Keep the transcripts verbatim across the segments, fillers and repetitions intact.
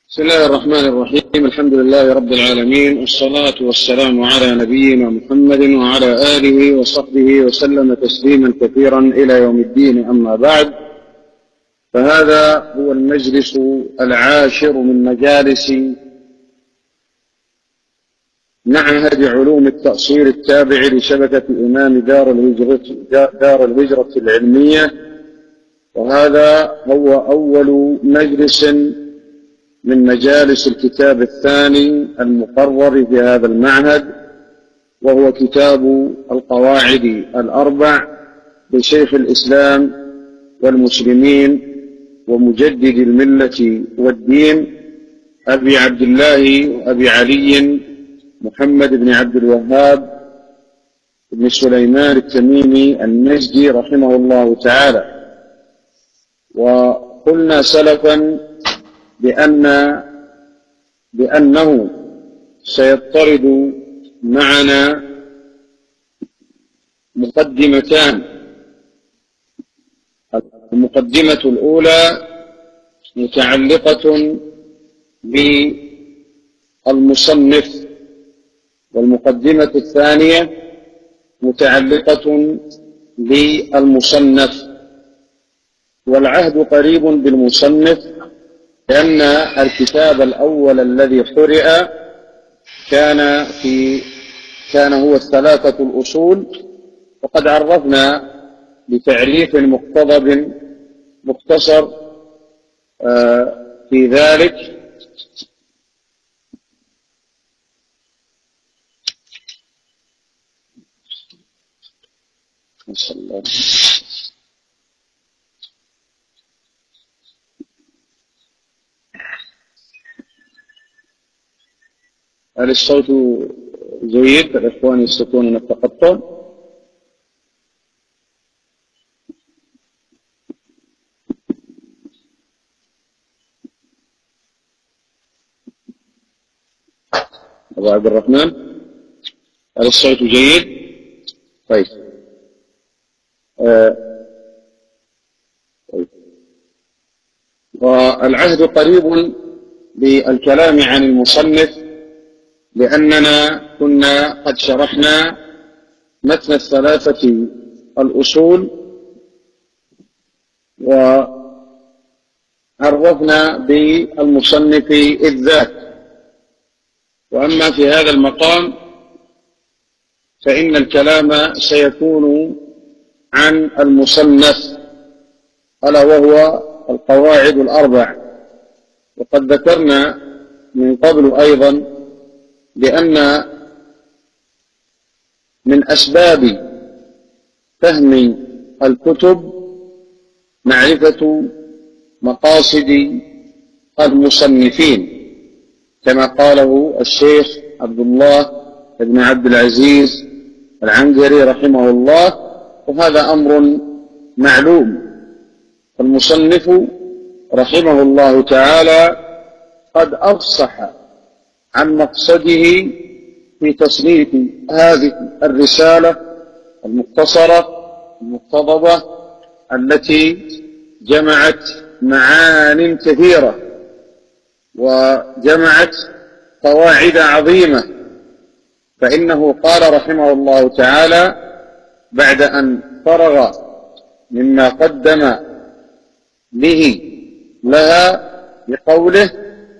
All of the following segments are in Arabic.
بسم الله الرحمن الرحيم. الحمد لله رب العالمين، والصلاة والسلام على نبينا محمد وعلى آله وصحبه وسلم تسليما كثيرا إلى يوم الدين. أما بعد، فهذا هو المجلس العاشر من مجالس معهد علوم التأصيل التابع لشبكة إمام دار الهجرة, دار الهجرة العلمية، وهذا هو أول مجلس من مجالس الكتاب الثاني المقرر في هذا المعهد، وهو كتاب القواعد الأربع لشيخ الإسلام والمسلمين ومجدد الملة والدين أبي عبد الله وأبي علي محمد بن عبد الوهاب بن سليمان التميمي النجدي رحمه الله تعالى. وقلنا سلفا بأن بأنه سيضطرد معنا مقدمتان. المقدمة الأولى متعلقة بالمصنف، والمقدمة الثانية متعلقة بالمصنف. والعهد قريب بالمصنف، لأن الكتاب الأول الذي قرئ كان في كان هو الثلاثة الأصول، وقد عرفنا بتعريف مقتضب مختصر في ذلك نسأل الله. هل الصوت جيد؟ الإخوان يستطيعون أن التقطع. أبو عبد الرحمن، هل الصوت جيد؟ طيب. آه. طيب. والعهد قريب بالكلام عن المصنف، لأننا كنا قد شرحنا متن الثلاثة الأصول وعرفنا بالمصنف إذ ذاك. وأما في هذا المقام فإن الكلام سيكون عن المصنف، ألا وهو القواعد الأربع. وقد ذكرنا من قبل أيضا بأن من أسباب فهم الكتب معرفة مقاصد المصنفين، كما قاله الشيخ عبد الله بن عبد العزيز العنقري رحمه الله، وهذا أمر معلوم. المصنف رحمه الله تعالى قد أفصح عن مقصده في تصنيف هذه الرسالة المختصرة المقتضبة التي جمعت معان كثيرة وجمعت قواعد عظيمة. فإنه قال رحمه الله تعالى بعد أن فرغ مما قدم به لها بقوله: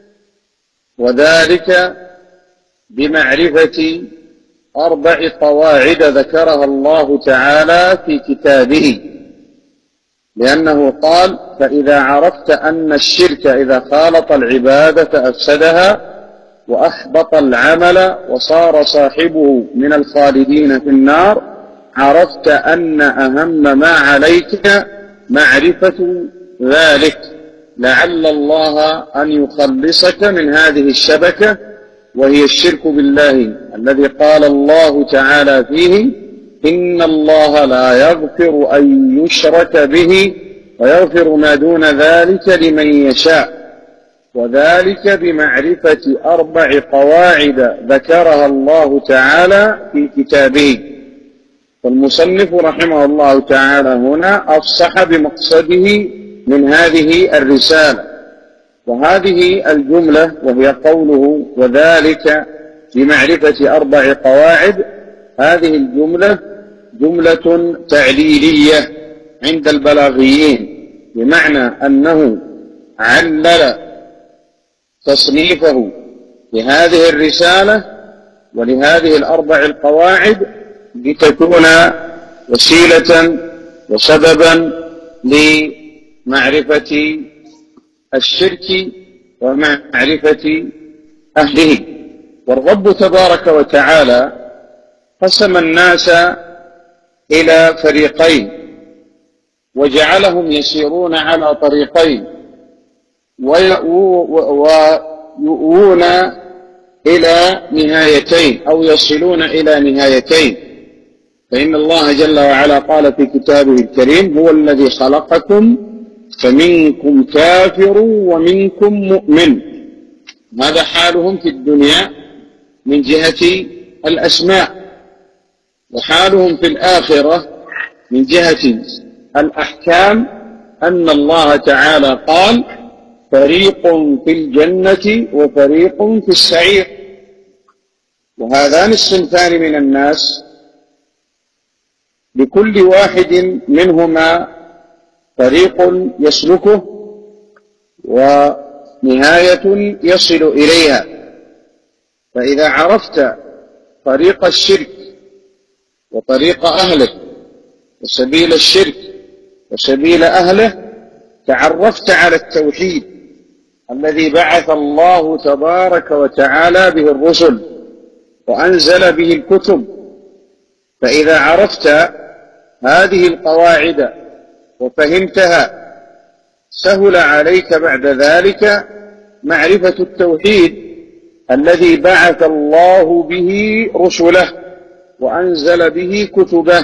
وذلك بمعرفة أربع قواعد ذكرها الله تعالى في كتابه. لأنه قال: فإذا عرفت أن الشرك إذا خالط العبادة أفسدها وأحبط العمل وصار صاحبه من الخالدين في النار، عرفت أن أهم ما عليك معرفة ذلك، لعل الله أن يخلصك من هذه الشبكة، وهي الشرك بالله الذي قال الله تعالى فيه: إن الله لا يغفر أن يشرك به ويغفر ما دون ذلك لمن يشاء. وذلك بمعرفة أربع قواعد ذكرها الله تعالى في كتابه. والمصنف رحمه الله تعالى هنا أفصح بمقصده من هذه الرسالة، وهذه الجملة وهي قوله وذلك بمعرفة أربع قواعد، هذه الجملة جملة تعليلية عند البلاغيين، بمعنى أنه علل تصنيفه لهذه الرسالة ولهذه الأربع القواعد لتكون وسيلة وسببا لمعرفة الشرك ومعرفة أهله. والرب تبارك وتعالى قسم الناس إلى فريقين وجعلهم يسيرون على طريقين ويؤوون إلى نهايتين أو يصلون إلى نهايتين. فإن الله جل وعلا قال في كتابه الكريم هو الذي خلقكم فمنكم كافر ومنكم مؤمن. هذا حالهم في الدنيا من جهة الأسماء، وحالهم في الآخرة من جهة الأحكام أن الله تعالى قال فريق في الجنة وفريق في السعير. وهذان الصنفان من الناس لكل واحد منهما طريق يسلكه ونهاية يصل إليها. فإذا عرفت طريق الشرك وطريق أهله وسبيل الشرك وسبيل أهله تعرفت على التوحيد الذي بعث الله تبارك وتعالى به الرسل وأنزل به الكتب. فإذا عرفت هذه القواعد وفهمتها سهل عليك بعد ذلك معرفة التوحيد الذي بعث الله به رسله وأنزل به كتبه،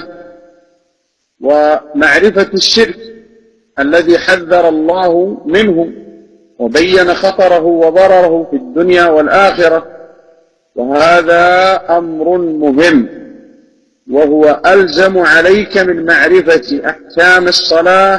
ومعرفة الشرك الذي حذر الله منه وبين خطره وضرره في الدنيا والآخرة. وهذا أمر مهم، وهو ألزم عليك من معرفة أحكام الصلاة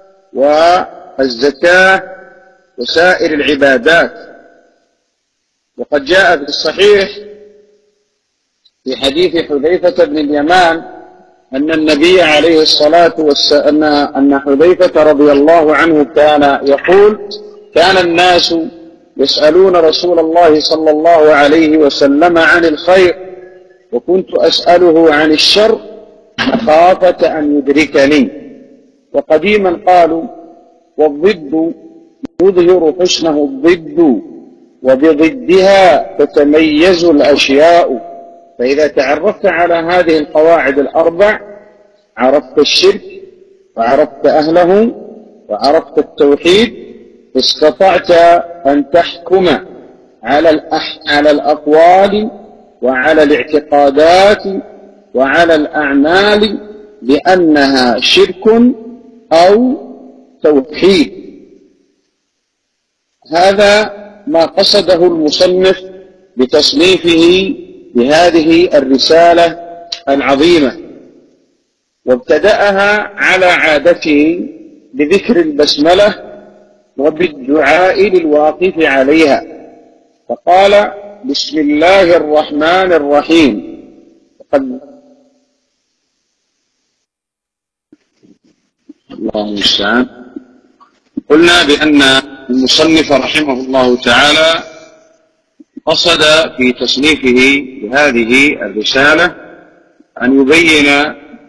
والزكاة وسائر العبادات. وقد جاء في الصحيح في حديث حذيفة بن اليمان أن النبي عليه الصلاة والسلام أن حذيفة رضي الله عنه كان يقول كان الناس يسألون رسول الله صلى الله عليه وسلم عن الخير وكنت أسأله عن الشر مخافة أن يدركني. وقديما قالوا والضد يظهر حسنه الضد وبضدها تتميز الأشياء. فإذا تعرفت على هذه القواعد الأربع عرفت الشرك وعرفت أهله وعرفت التوحيد، استطعت أن تحكم على على الأقوال وعلى الاعتقادات وعلى الأعمال بأنها شرك أو توحيد. هذا ما قصده المصنف بتصنيفه بهذه الرسالة العظيمة، وابتدأها على عادته بذكر البسملة وبالدعاء للواقف عليها، فقال بسم الله الرحمن الرحيم. وقد الله المستعان. قلنا بأن المصنف رحمه الله تعالى قصد في تصنيفه لهذه الرسالة أن يبين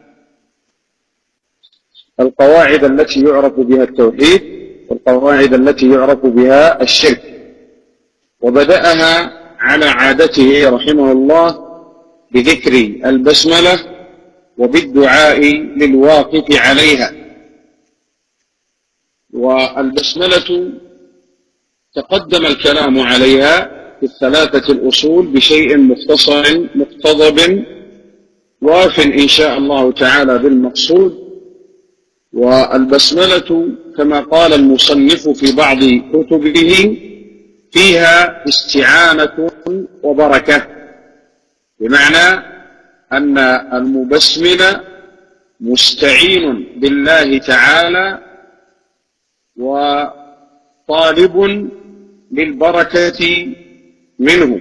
القواعد التي يعرف بها التوحيد والقواعد التي يعرف بها الشرك، وبدأها على عادته رحمه الله بذكر البسملة وبالدعاء للواقف عليها. والبسملة تقدم الكلام عليها في الثلاثة الأصول بشيء مختصر مقتضب واف إن شاء الله تعالى بالمقصود. والبسملة كما قال المصنف في بعض كتبه فيها استعانة وبركة، بمعنى أن المبسمل مستعين بالله تعالى وطالب بالبركة منه.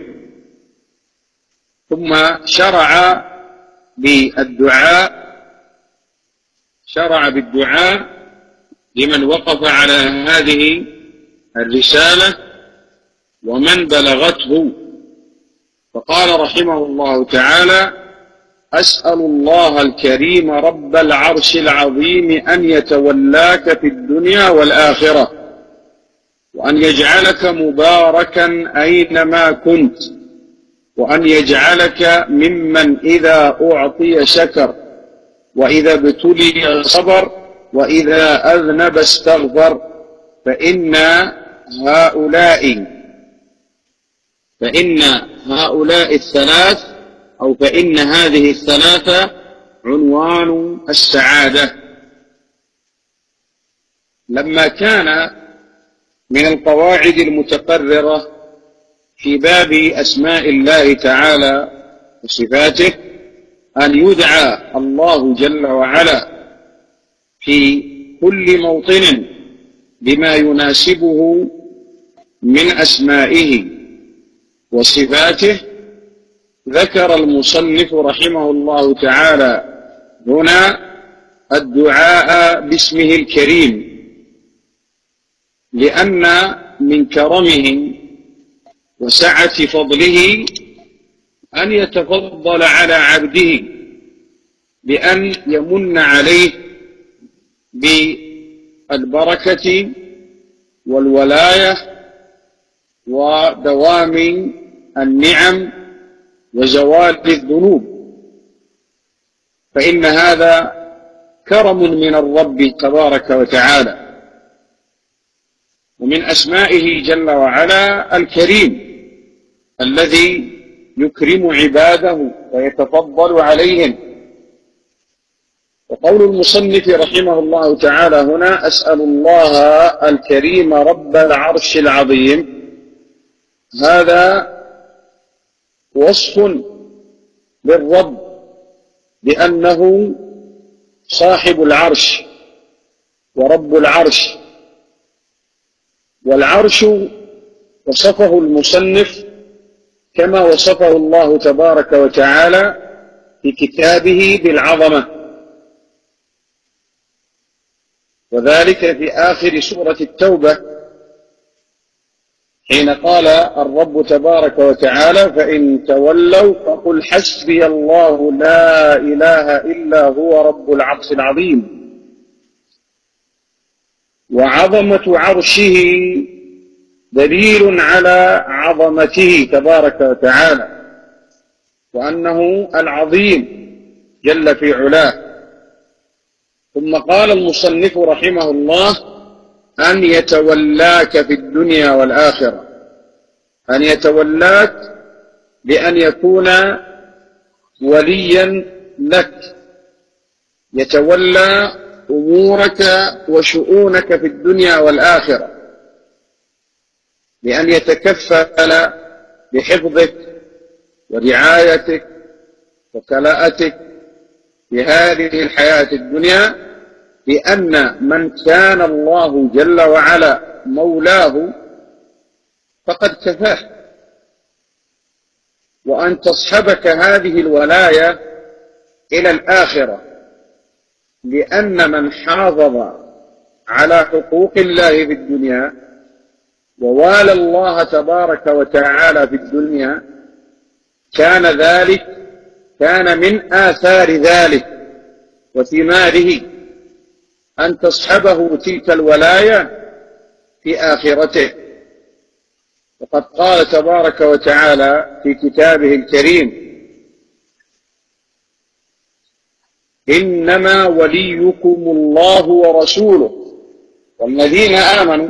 ثم شرع بالدعاء شرع بالدعاء لمن وقف على هذه الرسالة ومن بلغته، فقال رحمه الله تعالى: أسأل الله الكريم رب العرش العظيم أن يتولاك في الدنيا والآخرة، وأن يجعلك مباركا أينما كنت، وأن يجعلك ممن إذا أعطي شكر، وإذا ابتلي صبر، وإذا أذنب استغفر، فإن هؤلاء فإن هؤلاء الثلاث أو فإن هذه الثلاثة عنوان السعادة. لما كان من القواعد المتقررة في باب أسماء الله تعالى وصفاته أن يدعى الله جل وعلا في كل موطن بما يناسبه من أسمائه وصفاته، ذكر المصنف رحمه الله تعالى هنا الدعاء باسمه الكريم، لأن من كرمه وسعة فضله أن يتفضل على عبده بأن يمن عليه بالبركة والولاية ودوام النعم وزوال الذنوب، فإن هذا كرم من الرب تبارك وتعالى. ومن أسمائه جل وعلا الكريم الذي يكرم عباده ويتفضل عليهم. وقول المصنف رحمه الله تعالى هنا: أسأل الله الكريم رب العرش العظيم، هذا وصف للرب بأنه صاحب العرش ورب العرش. والعرش وصفه المصنف كما وصفه الله تبارك وتعالى في كتابه بالعظمة، وذلك في آخر سورة التوبة حين قال الرب تبارك وتعالى: فإن تولوا فقل حسبي الله لا إله إلا هو رب العرش العظيم. وعظمة عرشه دليل على عظمته تبارك وتعالى، وأنه العظيم جل في علاه. ثم قال المصنف رحمه الله: أن يتولاك في الدنيا والآخرة، أن يتولاك بأن يكون وليا لك، يتولى أمورك وشؤونك في الدنيا والآخرة، بأن يتكفل بحفظك ورعايتك وكلاءتك في هذه الحياة الدنيا، لأن من كان الله جل وعلا مولاه فقد كفاه. وأن تصحبك هذه الولاية إلى الآخرة، لأن من حافظ على حقوق الله في الدنيا ووالى الله تبارك وتعالى في الدنيا كان ذلك كان من آثار ذلك وثماره أن تصحبه تلك الولاية في آخرته. وقد قال تبارك وتعالى في كتابه الكريم: إنما وليكم الله ورسوله والذين آمنوا.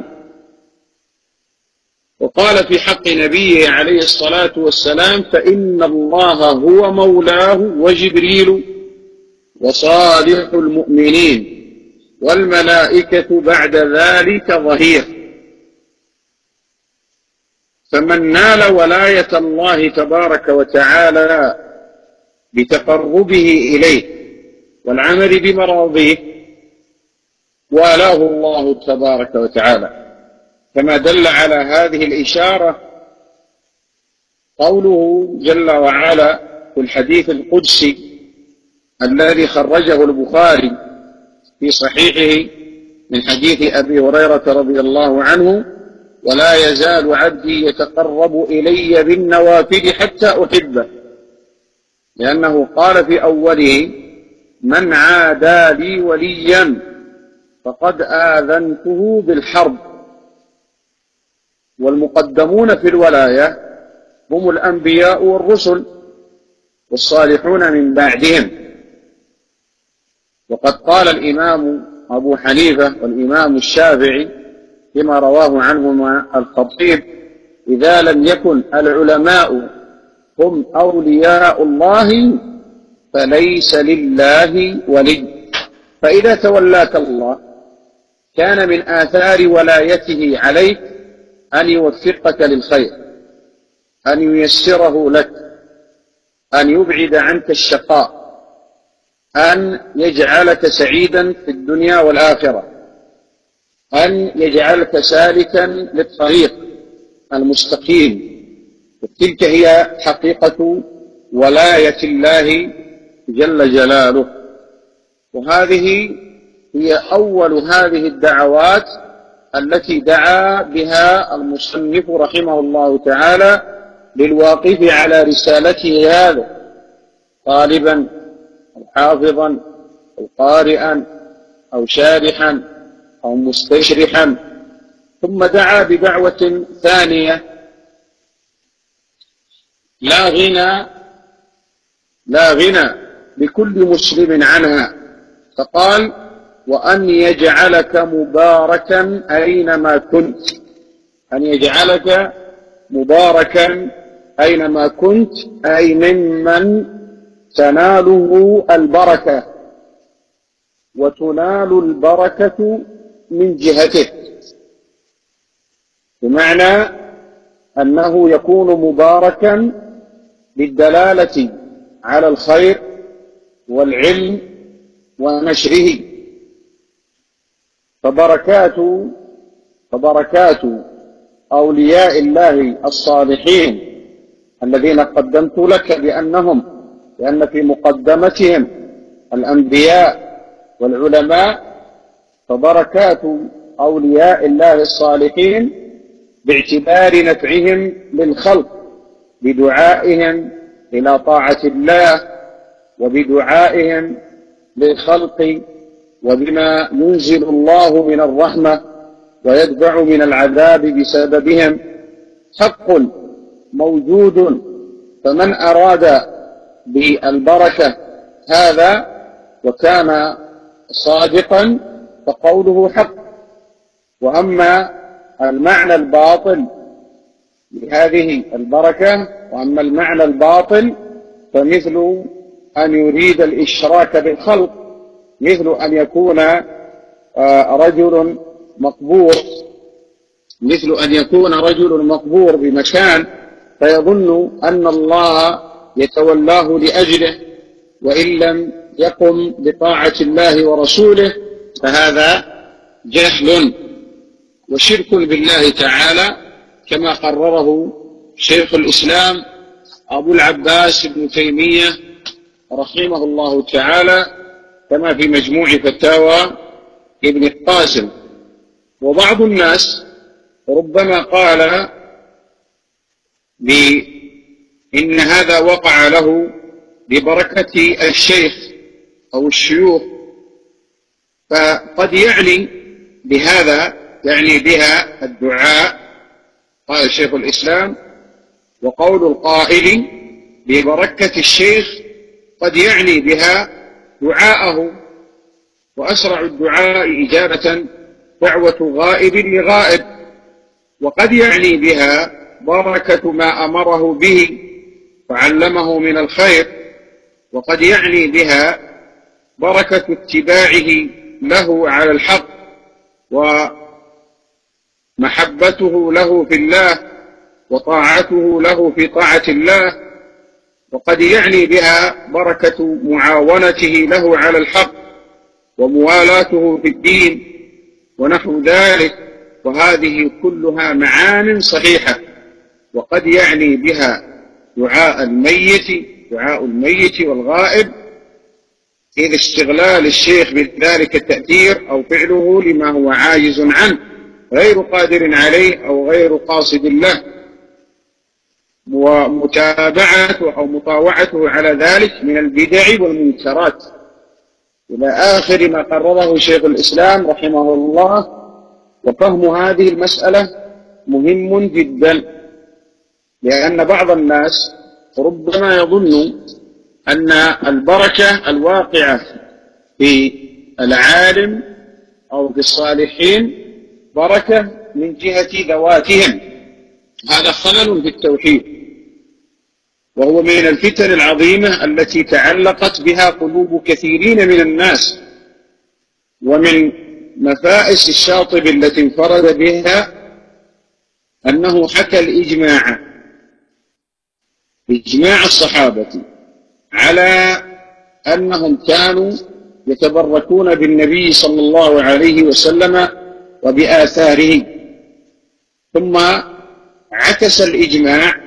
وقال في حق نبيه عليه الصلاة والسلام: فإن الله هو مولاه وجبريل وصالح المؤمنين والملائكة بعد ذلك ظهير. فمن نال ولاية الله تبارك وتعالى بتقربه إليه والعمل بمراضيه والاه الله تبارك وتعالى. كما دل على هذه الإشارة قوله جل وعلا في الحديث القدسي الذي خرجه البخاري في صحيحه من حديث أبي هريرة رضي الله عنه: ولا يزال عبدي يتقرب إلي بالنوافل حتى أحبه، لأنه قال في أوله: من عادى لي وليا فقد آذنته بالحرب. والمقدمون في الولاية هم الأنبياء والرسل والصالحون من بعدهم. وقد قال الإمام أبو حنيفة والإمام الشافعي فيما رواه عنهما الخطيب: إذا لم يكن العلماء هم أولياء الله فليس لله ولي. فإذا تولاك الله كان من آثار ولايته عليك أن يوفقك للخير، أن ييسره لك، أن يبعد عنك الشقاء، أن يجعلك سعيدا في الدنيا والآخرة، أن يجعلك سالكا للطريق المستقيم. وتلك هي حقيقة ولاية الله جل جلاله. وهذه هي أول هذه الدعوات التي دعا بها المصنف رحمه الله تعالى للواقف على رسالته هذا، طالبا أو حافظا أو قارئا أو شارحا أو مستشرحا. ثم دعا بدعوة ثانية لا غنى لا غنى لكل مسلم عنها، فقال: وأن يجعلك مباركا أينما كنت. أن يجعلك مباركا أينما كنت، أي ممن تناله البركة وتنال البركة من جهته، بمعنى أنه يكون مباركا بالدلالة على الخير والعلم ونشره. فبركات فبركات أولياء الله الصالحين الذين قدمت لك بأنهم لأن في مقدمتهم الأنبياء والعلماء، فبركات أولياء الله الصالحين باعتبار نفعهم للخلق بدعائهم إلى طاعة الله، وبدعائهم للخلق، وبما ينزل الله من الرحمة ويدفع من العذاب بسببهم، حق موجود. فمن أراد بالبركة هذا وكان صادقا فقوله حق. وأما المعنى الباطل لهذه البركة وأما المعنى الباطل فمثل أن يريد الإشراك بالخلق، مثل أن يكون رجل مقبور مثل أن يكون رجل مقبور بمكان فيظن أن الله يتولاه لأجله، وإن لم يقم بطاعة الله ورسوله فهذا جهل وشرك بالله تعالى، كما قرره شيخ الإسلام أبو العباس ابن تيمية رحمه الله تعالى، كما في مجموع فتاوى ابن القاسم. وبعض الناس ربما قال بإن هذا وقع له ببركة الشيخ أو الشيوخ، فقد يعني بهذا يعني بها الدعاء. قال شيخ الإسلام: وقول القائل ببركة الشيخ قد يعني بها دعاءه، وأسرع الدعاء إجابة دعوة غائب لغائب، وقد يعني بها بركة ما أمره به وعلمه من الخير، وقد يعني بها بركة اتباعه له على الحق ومحبته له في الله وطاعته له في طاعة الله، وقد يعني بها بركة معاونته له على الحق وموالاته في الدين ونحو ذلك. وهذه كلها معان صحيحة، وقد يعني بها دعاء الميت دعاء الميت والغائب، إذ استغلال الشيخ بذلك التأثير أو فعله لما هو عاجز عنه غير قادر عليه أو غير قاصد له، ومتابعته أو مطاوعته على ذلك من البدع والمنكرات إلى آخر ما قرره شيخ الإسلام رحمه الله. وفهم هذه المسألة مهم جدا، لأن بعض الناس ربما يظن أن البركة الواقعة في العالم أو في الصالحين بركة من جهة ذواتهم. هذا خلل في التوحيد، وهو من الفتن العظيمة التي تعلقت بها قلوب كثيرين من الناس، ومن مفائس الشاطب التي انفرد بها أنه حكى الإجماع إجماع الصحابة على أنهم كانوا يتبركون بالنبي صلى الله عليه وسلم وبآثاره، ثم عكس الإجماع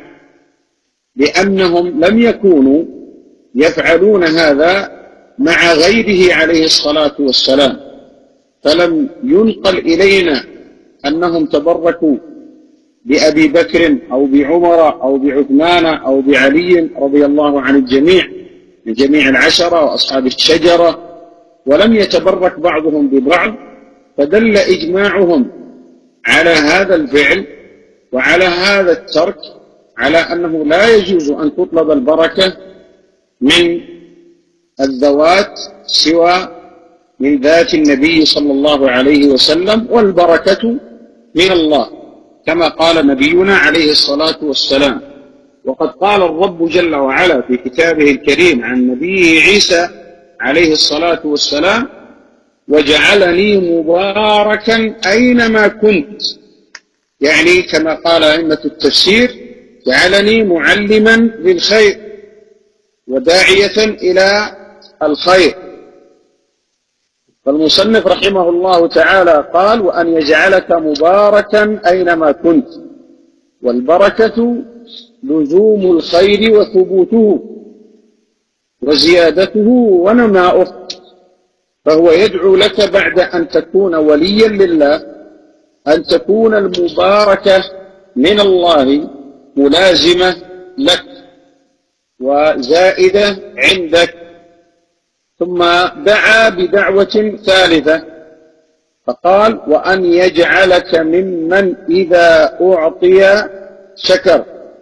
بأنهم لم يكونوا يفعلون هذا مع غيره عليه الصلاة والسلام، فلم ينقل إلينا أنهم تبركوا بأبي بكر أو بعمر أو بعثمان أو بعلي رضي الله عن الجميع من جميع العشرة وأصحاب الشجرة، ولم يتبرك بعضهم ببعض، فدل إجماعهم على هذا الفعل وعلى هذا الترك على أنه لا يجوز أن تطلب البركة من الذوات سوى من ذات النبي صلى الله عليه وسلم، والبركة من الله كما قال نبينا عليه الصلاة والسلام. وقد قال الرب جل وعلا في كتابه الكريم عن نبيه عيسى عليه الصلاة والسلام: وجعلني مباركا أينما كنت، يعني كما قال أئمة التفسير: جعلني معلما للخير وداعية إلى الخير. فالمصنف رحمه الله تعالى قال: وأن يجعلك مباركا أينما كنت، والبركة لزوم الخير وثبوته وزيادته ونماؤه، فهو يدعو لك بعد أن تكون وليا لله أن تكون المباركة من الله ملازمة لك وزائدة عندك. ثم دعا بدعوة ثالثة فقال: وأن يجعلك ممن إذا أعطي شكر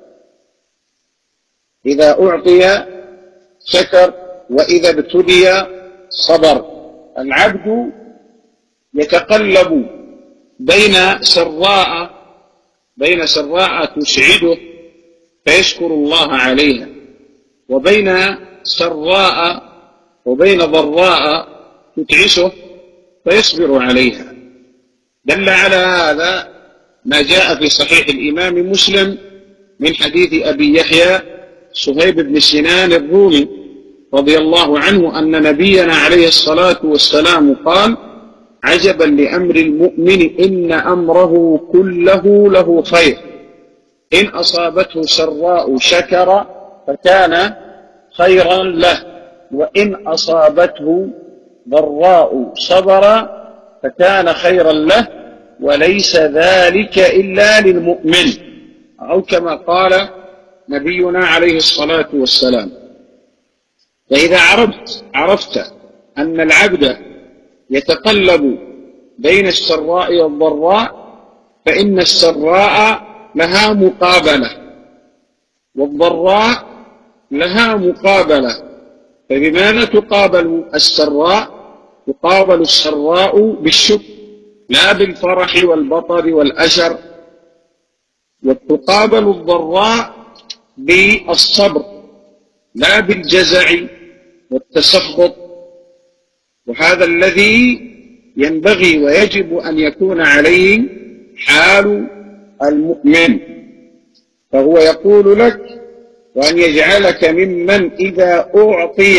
إذا أعطي شكر وإذا ابتلي صبر. العبد يتقلب بين سراء بين سراء تسعده فيشكر الله عليها، وبين سراء وبين ضراء تتعسه فيصبر عليها. دل على هذا ما جاء في صحيح الإمام مسلم من حديث أبي يحيى صهيب بن سنان الرومي رضي الله عنه أن نبينا عليه الصلاة والسلام قال: عجبا لأمر المؤمن إن أمره كله له خير، إن أصابته سراء شكر فكان خيرا له، وإن أصابته ضراء صبر فكان خيرا له، وليس ذلك إلا للمؤمن، أو كما قال نبينا عليه الصلاة والسلام. فإذا عرفت عرفت أن العبد يتقلب بين السراء والضراء، فإن السراء لها مقابلة والضراء لها مقابلة. فبماذا تقابل السراء؟ تقابل السراء بالشكر لا بالفرح والبطر والأشر، وتقابل الضراء بالصبر لا بالجزع والتسخط. وهذا الذي ينبغي ويجب أن يكون عليه حال المؤمن. فهو يقول لك: وأن يجعلك ممن إذا أعطي،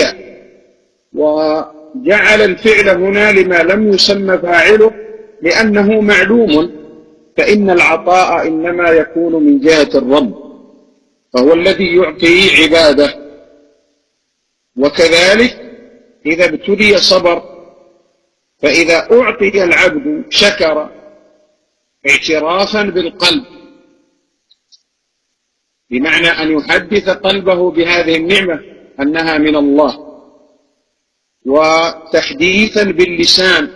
وجعل الفعل هنا لما لم يسمى فاعله لأنه معلوم، فإن العطاء إنما يكون من جهة الرب، فهو الذي يعطي عباده. وكذلك إذا ابتلي صبر، فإذا أعطي العبد شكر اعترافا بالقلب، بمعنى أن يحدث قلبه بهذه النعمة أنها من الله، وتحديثا باللسان،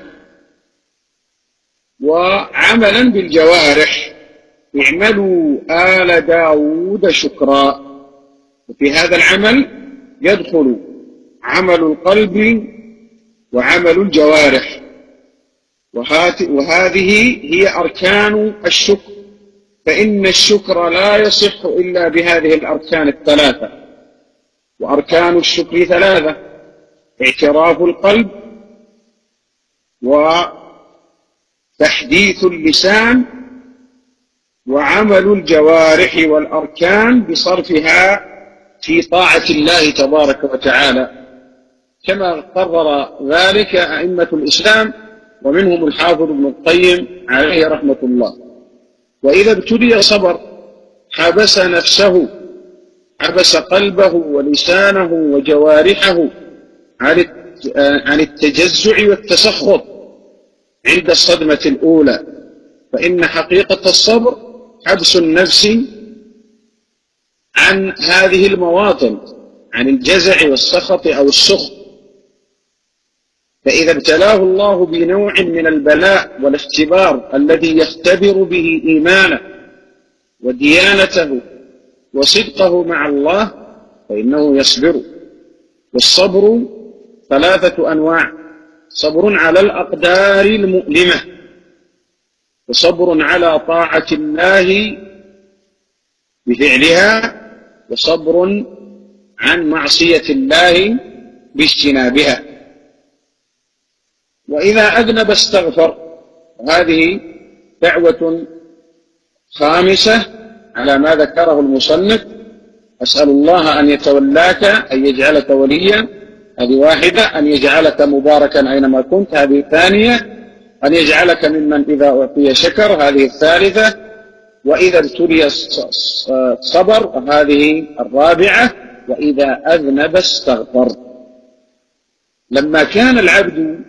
وعملا بالجوارح. اعملوا آل داود شكرا. وفي هذا العمل يدخل عمل القلب وعمل الجوارح، وهذه هي أركان الشكر، فإن الشكر لا يصح إلا بهذه الأركان الثلاثة. وأركان الشكر ثلاثة: اعتراف القلب، وتحديث اللسان، وعمل الجوارح والأركان بصرفها في طاعة الله تبارك وتعالى، كما قرر ذلك أئمة الإسلام، ومنهم الحافظ ابن القيم عليه رحمة الله. وإذا ابتلي صبر، حبس نفسه، حبس قلبه ولسانه وجوارحه عن التجزع والتسخط عند الصدمة الأولى، فإن حقيقة الصبر حبس النفس عن هذه المواطن، عن الجزع والسخط أو السخط. فإذا ابتلاه الله بنوع من البلاء والاختبار الذي يختبر به إيمانه وديانته وصدقه مع الله، فإنه يصبر. والصبر ثلاثة أنواع: صبر على الأقدار المؤلمة، وصبر على طاعة الله بفعلها، وصبر عن معصية الله باجتنابها. وإذا أذنب استغفر، هذه دعوة خامسة على ما ذكره المصنف: أسأل الله أن يتولاك، أن يجعلك وليا، هذه واحدة. أن يجعلك مباركا أينما كنت، هذه الثانية. أن يجعلك ممن إذا أعطي شكر، هذه الثالثة. وإذا ابتلي صبر، هذه الرابعة. وإذا أذنب استغفر. لما كان العبد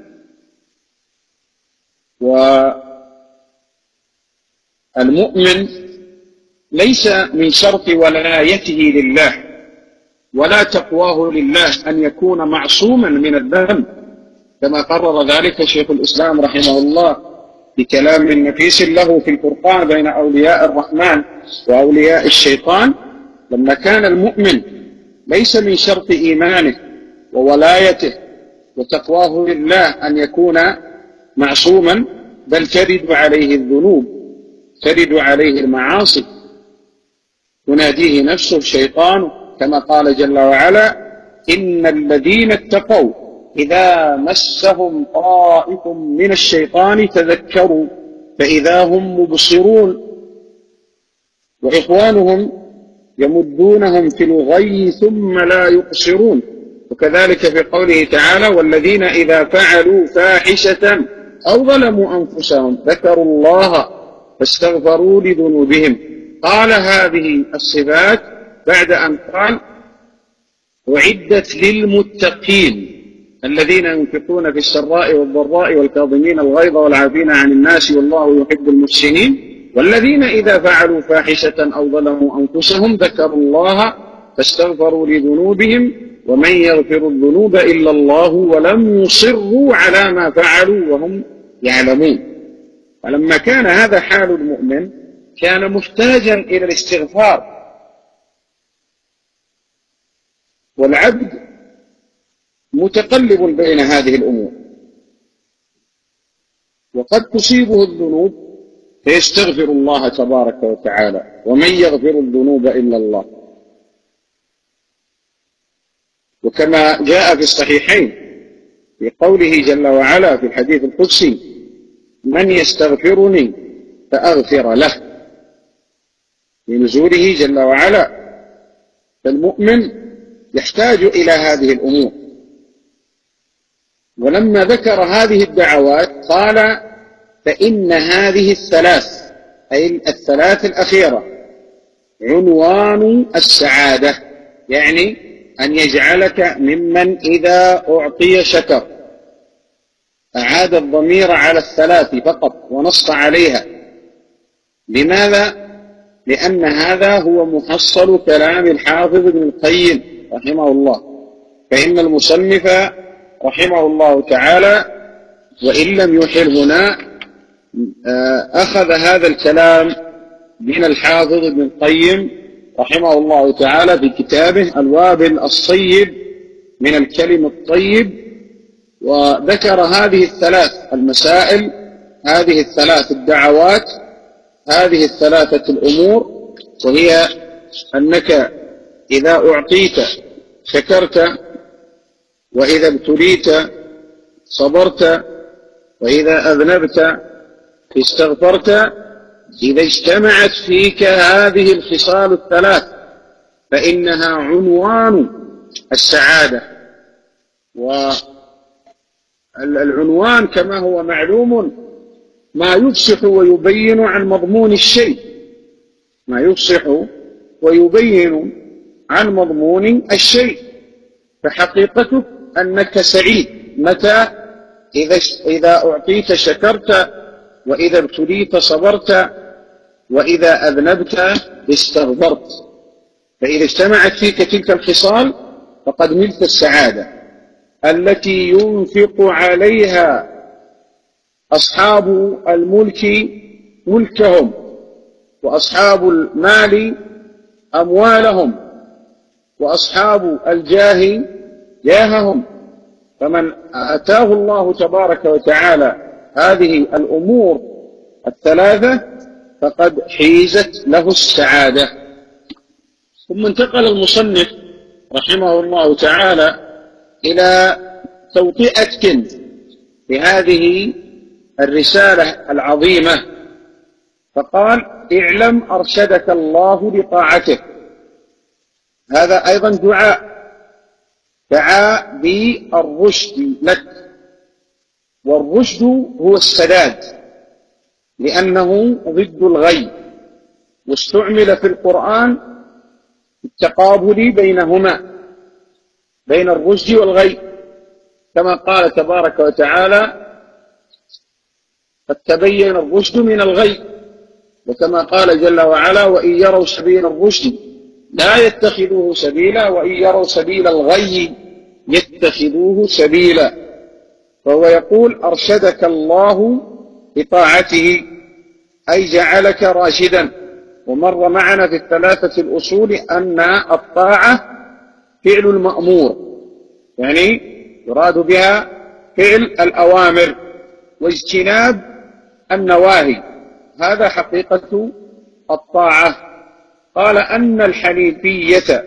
والمؤمن ليس من شرط ولايته لله ولا تقواه لله أن يكون معصوما من الذنب، كما قرر ذلك شيخ الإسلام رحمه الله بكلام نفيس له في الفرقان بين أولياء الرحمن وأولياء الشيطان. لما كان المؤمن ليس من شرط إيمانه وولايته وتقواه لله أن يكون معصوما، بل ترد عليه الذنوب، ترد عليه المعاصي، تناديه نفسه الشيطان، كما قال جل وعلا: إن الذين اتقوا إذا مسهم طائف من الشيطان تذكروا فإذا هم مبصرون وإخوانهم يمدونهم في الغي ثم لا يقصرون. وكذلك في قوله تعالى: والذين إذا فعلوا فاحشة أو ظلموا أنفسهم ذكروا الله فاستغفروا لذنوبهم. قال هذه الصفات بعد أن قال: أعدت للمتقين الذين ينفقون في السراء والضراء والكاظمين الغيظ والعافين عن الناس والله يحب المحسنين. والذين إذا فعلوا فاحشة أو ظلموا أنفسهم ذكروا الله فاستغفروا لذنوبهم ومن يغفر الذنوب إلا الله ولم يصروا على ما فعلوا وهم يعلمون. ولما كان هذا حال المؤمن كان محتاجا إلى الاستغفار. والعبد متقلب بين هذه الأمور، وقد تصيبه الذنوب فيستغفر الله تبارك وتعالى، ومن يغفر الذنوب إلا الله. وكما جاء في الصحيحين في قوله جل وعلا في الحديث القدسي: من يستغفرني فأغفر له، بنزوله جل وعلا. فالمؤمن يحتاج إلى هذه الأمور. ولما ذكر هذه الدعوات قال: فإن هذه الثلاث أي الثلاث الأخيرة عنوان السعادة، يعني أن يجعلك ممن إذا أعطي شكر. أعاد الضمير على الثلاث فقط ونص عليها. لماذا؟ لأن هذا هو محصل كلام الحافظ ابن القيم رحمه الله، فإن المصنف رحمه الله تعالى وإن لم يحل هنا أخذ هذا الكلام من الحافظ ابن القيم رحمه الله تعالى في كتابه الوابل الصيب من الكلم الطيب، وذكر هذه الثلاث المسائل، هذه الثلاث الدعوات، هذه الثلاثة الأمور، وهي أنك إذا أعطيت شكرت، وإذا ابتليت صبرت، وإذا أذنبت استغفرت. إذا اجتمعت فيك هذه الخصال الثلاث فإنها عنوان السعادة. والعنوان كما هو معلوم ما يفصح ويبين عن مضمون الشيء، ما يفصح ويبين عن مضمون الشيء، فحقيقته أنك سعيد متى إذا إذا أعطيت شكرت، وإذا ابتليت صبرت، وإذا أذنبت استغفرت. فإذا اجتمعت فيك تلك الخصال فقد نلت السعادة التي ينفق عليها أصحاب الملك ملكهم، وأصحاب المال أموالهم، وأصحاب الجاه جاههم. فمن أتاه الله تبارك وتعالى هذه الأمور الثلاثة فقد حيزت له السعادة. ثم انتقل المصنف رحمه الله تعالى إلى توطئة لهذه الرسالة العظيمة، فقال: اعلم أرشدك الله لطاعته. هذا أيضا دعاء، دعا بالرشد لك، والرشد هو السداد لأنه ضد الغي، واستعمل في القرآن التقابل بينهما، بين الرشد والغي، كما قال تبارك وتعالى: قد تبين الرشد من الغي، وكما قال جل وعلا: وإن يروا سبيل الرشد لا يتخذوه سبيلا وإن يروا سبيل الغي يتخذوه سبيلا. فهو يقول: أرشدك الله بطاعته، أي جعلك راشدا. ومر معنا في الثلاثة الأصول أن الطاعة فعل المأمور، يعني يراد بها فعل الأوامر واجتناب النواهي، هذا حقيقة الطاعة. قال: أن الحنيفية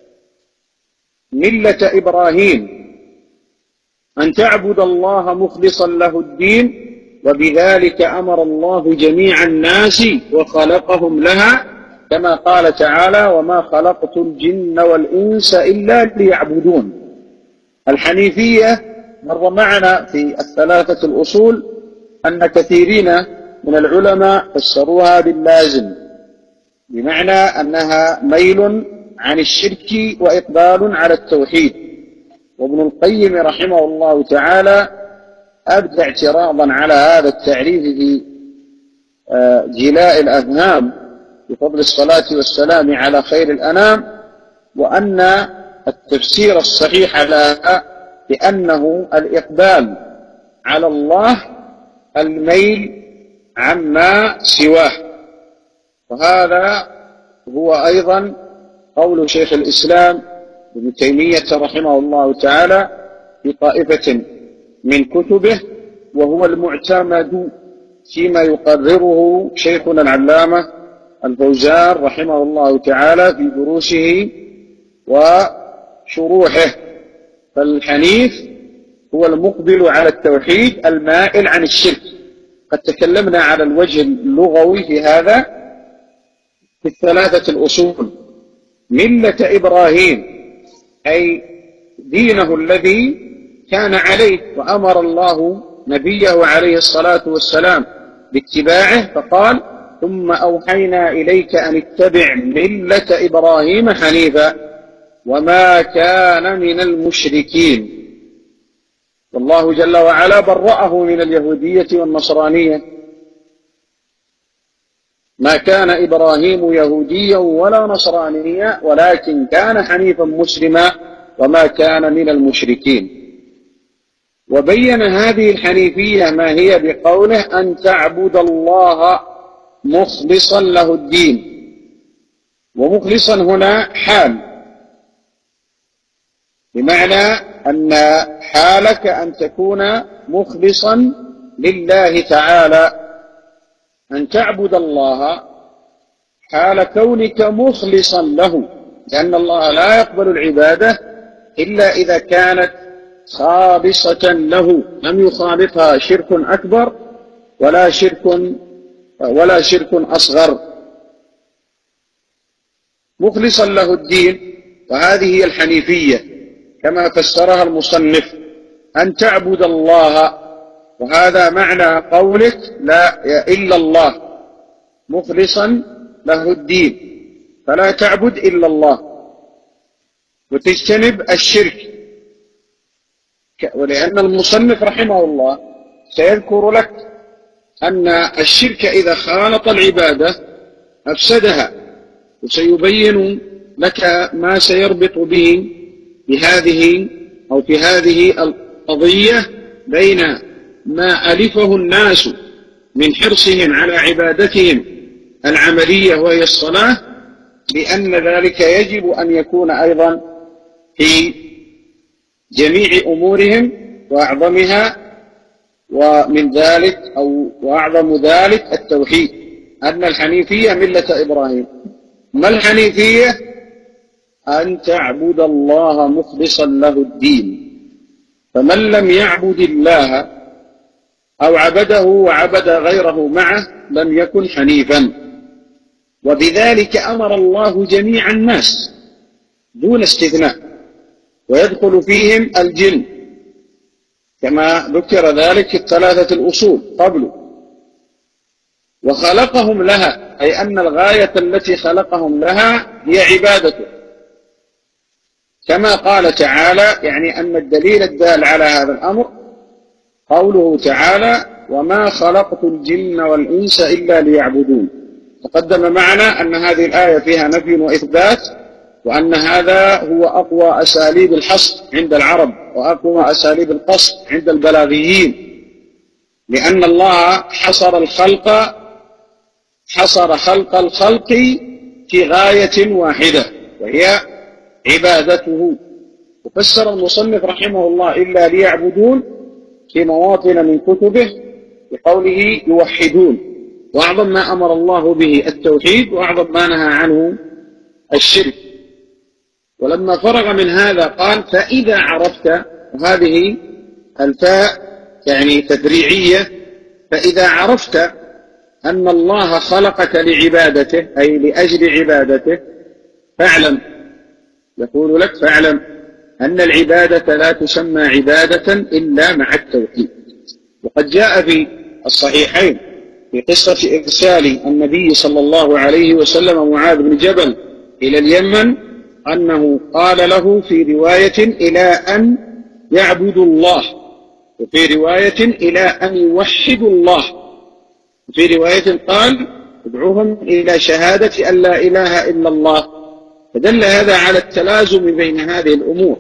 ملة إبراهيم أن تعبد الله مخلصا له الدين، وبذلك أمر الله جميع الناس وخلقهم لها، كما قال تعالى: وما خلقت الجن والإنس إلا ليعبدون. الحنيفية مر معنا في الثلاثة الأصول أن كثيرين من العلماء فسروها باللازم، بمعنى أنها ميل عن الشرك وإقبال على التوحيد. وابن القيم رحمه الله تعالى أبدى اعتراضا على هذا التعريف في جلاء الأفهام بفضل الصلاة والسلام على خير الأنام، وأن التفسير الصحيح لها بأنه الإقبال على الله الميل عما سواه. وهذا هو أيضا قول شيخ الإسلام ابن تيمية رحمه الله تعالى في طائفة من كتبه، وهو المعتمد فيما يقرره شيخنا العلامة الفوزان رحمه الله تعالى في دروسه وشروحه. فالحنيف هو المقبل على التوحيد المائل عن الشرك. قد تكلمنا على الوجه اللغوي في هذا في الثلاثة الأصول. ملة إبراهيم أي دينه الذي كان عليه، وأمر الله نبيه عليه الصلاة والسلام باتباعه، فقال: ثم أوحينا إليك أن اتبع ملة إبراهيم حنيفا وما كان من المشركين. والله جل وعلا برأه من اليهودية والنصرانية. ما كان إبراهيم يهوديا ولا نصرانيا ولكن كان حنيفا مسلما وما كان من المشركين. وبين هذه الحنيفية ما هي بقوله أن تعبد الله مخلصا له الدين. ومخلصا هنا حال، بمعنى أن حالك أن تكون مخلصا لله تعالى، أن تعبد الله حال كونك مخلصا له، لأن الله لا يقبل العبادة إلا إذا كانت خالصة له، لم يخالطها شرك أكبر ولا شرك ولا شرك أصغر. مخلصا له الدين، وهذه هي الحنيفية كما فسرها المصنف، أن تعبد الله، وهذا معنى قولك لا إلا الله، مخلصا له الدين، فلا تعبد إلا الله وتجتنب الشرك. ولأن المصنف رحمه الله سيذكر لك أن الشرك إذا خالط العبادة أفسدها، وسيبين لك ما سيربط به بهذه أو في هذه القضية بين ما ألفه الناس من حرصهم على عبادتهم العملية وهي الصلاة، لأن ذلك يجب أن يكون أيضا في جميع أمورهم، وأعظمها ومن ذلك أو وأعظم ذلك التوحيد، أن الحنيفية ملة إبراهيم. ما الحنيفية؟ أن تعبد الله مخلصا له الدين. فمن لم يعبد الله أو عبده وعبد غيره معه لم يكن حنيفا. وبذلك أمر الله جميع الناس دون استثناء، ويدخل فيهم الجن كما ذكر ذلك في الثلاثة الأصول قبله. وخلقهم لها، أي أن الغاية التي خلقهم لها هي عبادته، كما قال تعالى، يعني أن الدليل الدال على هذا الأمر قوله تعالى: وما خلقت الجن والإنس إلا ليعبدون. تقدم معنا أن هذه الآية فيها نفي وإثبات، وأن هذا هو أقوى أساليب الحصر عند العرب وأقوى أساليب القصد عند البلاغيين، لأن الله حصر الخلق حصر خلق الخلق في غاية واحدة وهي عبادته. وفسر المصنف رحمه الله إلا ليعبدون في مواطن من كتبه بقوله يوحدون، وأعظم ما أمر الله به التوحيد، وأعظم ما نهى عنه الشرك. ولما فرغ من هذا قال: فإذا عرفت، وهذه الفاء يعني تفريعية، فإذا عرفت أن الله خلقك لعبادته أي لأجل عبادته فاعلم، يقول لك فاعلم أن العبادة لا تسمى عبادة إلا مع التوحيد. وقد جاء في الصحيحين في قصة إرسال النبي صلى الله عليه وسلم معاذ بن جبل إلى اليمن أنه قال له في رواية إلى أن يعبدوا الله، وفي رواية إلى أن يوحدوا الله، وفي رواية قال ادعوهم إلى شهادة أن لا إله إلا الله. فدل هذا على التلازم بين هذه الأمور،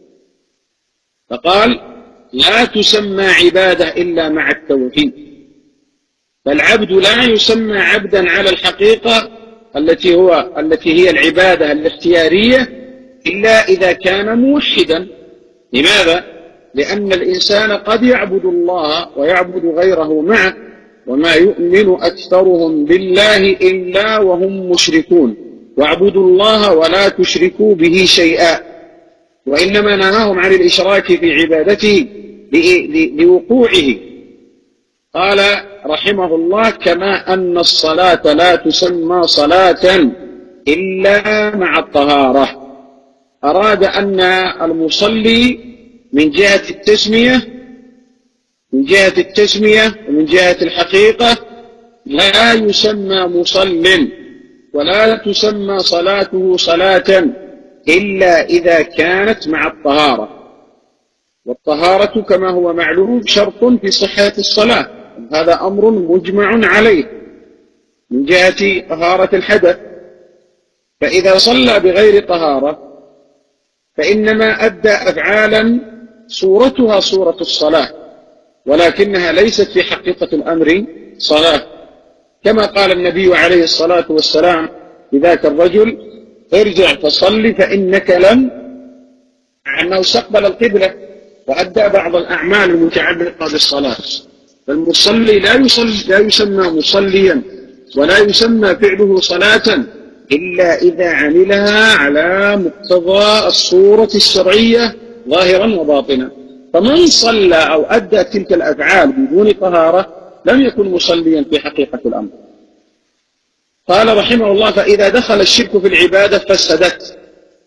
فقال لا تسمى عبادة إلا مع التوحيد. فالعبد لا يسمى عبدا على الحقيقة التي هو التي هي العبادة الاختيارية إلا إذا كان موحدا. لماذا؟ لأن الإنسان قد يعبد الله ويعبد غيره معه، وما يؤمن أكثرهم بالله إلا وهم مشركون، واعبدوا الله ولا تشركوا به شيئا. وإنما نهاهم عن الإشراك في عبادته لوقوعه. قال رحمه الله: كما أن الصلاة لا تسمى صلاة إلا مع الطهارة. أراد أن المصلي من جهة التسمية من جهة التسمية ومن جهة الحقيقة لا يسمى مصل ولا تسمى صلاته صلاة إلا إذا كانت مع الطهارة، والطهارة كما هو معلوم شرط في صحة الصلاة، هذا أمر مجمع عليه من جهة طهارة الحدث. فإذا صلى بغير طهارة فإنما أدى أفعالا صورتها صورة الصلاة ولكنها ليست في حقيقة الأمر صلاة، كما قال النبي عليه الصلاة والسلام لذاك الرجل: ارجع فصل فإنك لم، أنه استقبل القبلة وأدى بعض الأعمال المتعلقة بالصلاة. فالمصلي لا يصلي لا يسمى مصليا ولا يسمى فعله صلاة إلا إذا عملها على مقتضى الصورة الشرعية ظاهرا وباطنا. فمن صلى أو أدى تلك الأفعال بدون طهارة لم يكن مصليا في حقيقة الأمر. قال رحمه الله: فإذا دخل الشرك في العبادة فسدت.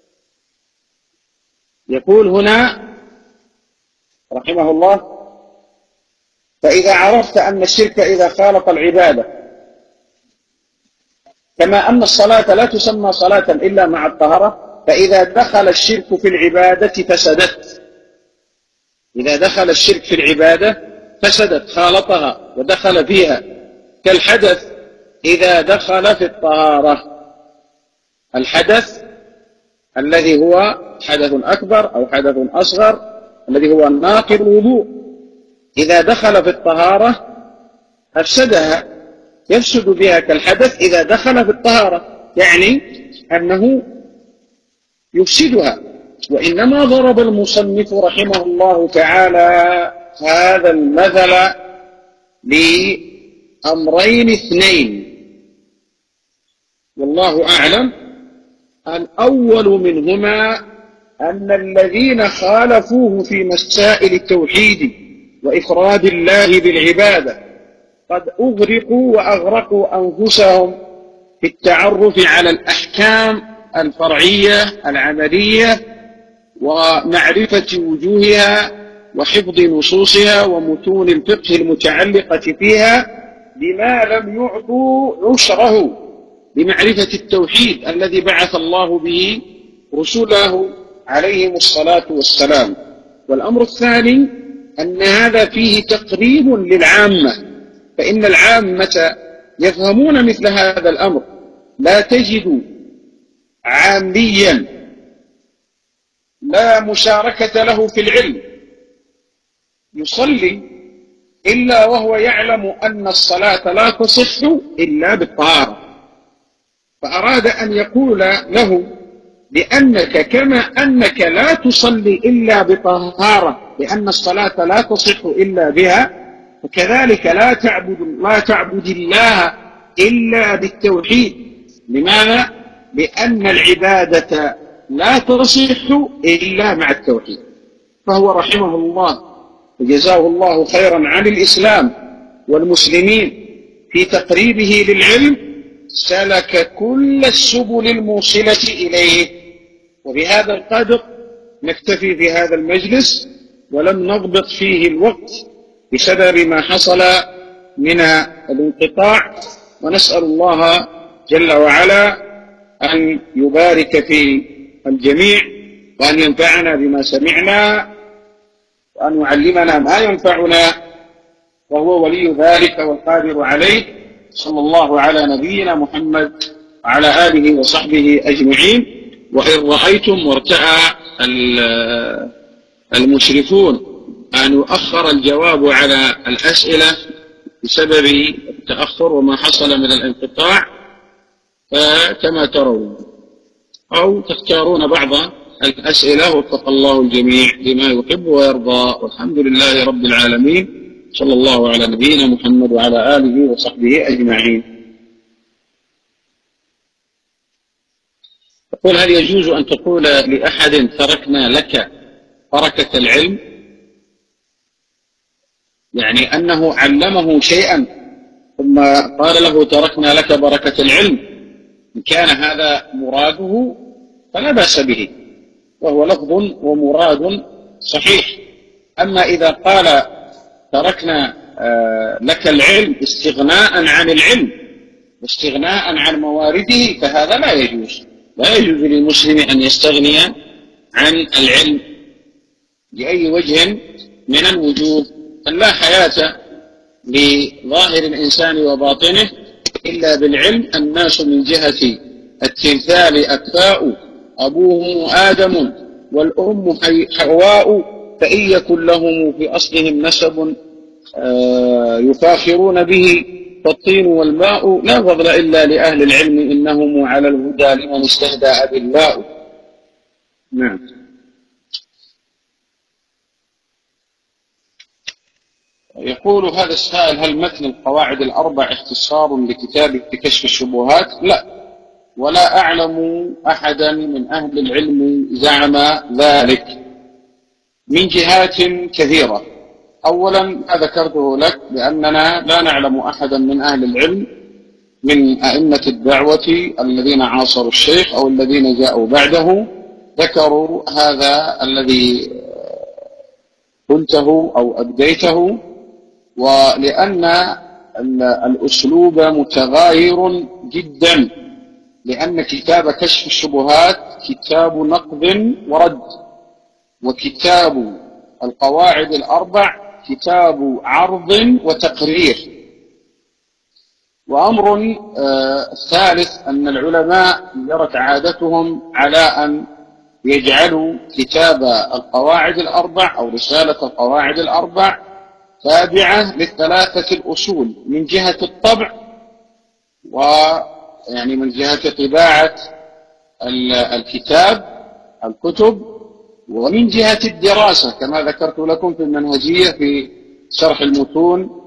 يقول هنا رحمه الله: فإذا عرفت أن الشرك إذا خالط العبادة، كما أن الصلاة لا تسمى صلاة إلا مع الطهارة، فإذا دخل الشرك في العبادة فسدت. إذا دخل الشرك في العبادة فسدت، خالطها ودخل فيها، كالحدث إذا دخل في الطهارة. الحدث الذي هو حدث أكبر أو حدث أصغر الذي هو ناقض الوضوء، إذا دخل في الطهارة أفسدها، يفسد بها كالحدث إذا دخل في الطهارة، يعني أنه يفسدها. وإنما ضرب المصنف رحمه الله تعالى هذا المثل لأمرين اثنين، والله أعلم. الأول منهما أن الذين خالفوه في مسائل التوحيد وإفراد الله بالعبادة قد أغرقوا وأغرقوا أنفسهم في التعرف على الأحكام الفرعية العملية ومعرفة وجوهها وحفظ نصوصها ومتون الفقه المتعلقة فيها بما لم يعطوا عشره بمعرفة التوحيد الذي بعث الله به رسله عليهم الصلاة والسلام. والأمر الثاني أن هذا فيه تقريب للعامة، فإن العامة يفهمون مثل هذا الأمر. لا تجد عاميا لا مشاركة له في العلم يصلي إلا وهو يعلم أن الصلاة لا تصح إلا بالطهارة، فأراد أن يقول له لأنك كما أنك لا تصلي إلا بطهارة لأن الصلاة لا تصح إلا بها، وكذلك لا تعبد, لا تعبد الله إلا بالتوحيد. لماذا؟ لأن العبادة لا تصح إلا مع التوحيد. فهو رحمه الله وجزاه الله خيرا عن الإسلام والمسلمين في تقريبه للعلم سلك كل السبل الموصلة إليه. وبهذا القدر نكتفي في هذا المجلس ولم نضبط فيه الوقت بسبب ما حصل من الانقطاع، ونسأل الله جل وعلا أن يبارك في الجميع وأن ينفعنا بما سمعنا وأن يعلمنا ما ينفعنا، وهو ولي ذلك والقادر عليه. صلى الله على نبينا محمد وعلى آله وصحبه أجمعين. وإن رأيتم وارتأى المشرفون أن يؤخر الجواب على الأسئلة بسبب التأخر وما حصل من الانقطاع فكما ترون، أو تختارون بعض الأسئلة وفق الله الجميع لما يحب ويرضى، والحمد لله رب العالمين. صلى الله على نبينا محمد وعلى آله وصحبه أجمعين. يقول: هل يجوز أن تقول لأحد تركنا لك بركة العلم؟ يعني أنه علمه شيئا ثم قال له تركنا لك بركة العلم، إن كان هذا مراده فلا بأس به، وهو لفظ ومراد صحيح. أما إذا قال تركنا لك العلم استغناء عن العلم واستغناء عن موارده، فهذا لا يجوز. لا يجوز للمسلم أن يستغني عن العلم بأي وجه من الوجوه. لا حياة لظاهر الإنسان وباطنه إلا بالعلم. الناس من جهة التمثال أكفاء، أبوهم آدم والأم حواء، فإن يكن لهم في أصلهم نسب يفاخرون به فالطين والماء، لا فضل إلا لأهل العلم إنهم على الهدى لمن استهدى بالله. نعم. يقول هذا السائل: هل متن القواعد الأربع اختصار لكتاب كشف الشبهات؟ لا، ولا أعلم أحدا من أهل العلم زعم ذلك من جهات كثيرة. أولا ما ذكرته لك بأننا لا نعلم أحدا من أهل العلم من أئمة الدعوة الذين عاصروا الشيخ أو الذين جاءوا بعده ذكروا هذا الذي قلته أو أبديته، ولأن الأسلوب متغاير جدا، لأن كتاب كشف الشبهات كتاب نقد ورد، وكتاب القواعد الأربع كتاب عرض وتقرير. وأمر آه ثالث أن العلماء جرت عادتهم على أن يجعلوا كتاب القواعد الأربع أو رسالة القواعد الأربع تابعة للثلاثة الأصول من جهة الطبع، ويعني من جهة طباعة الكتاب الكتب، ومن جهة الدراسة كما ذكرت لكم في المنهجية في شرح المتون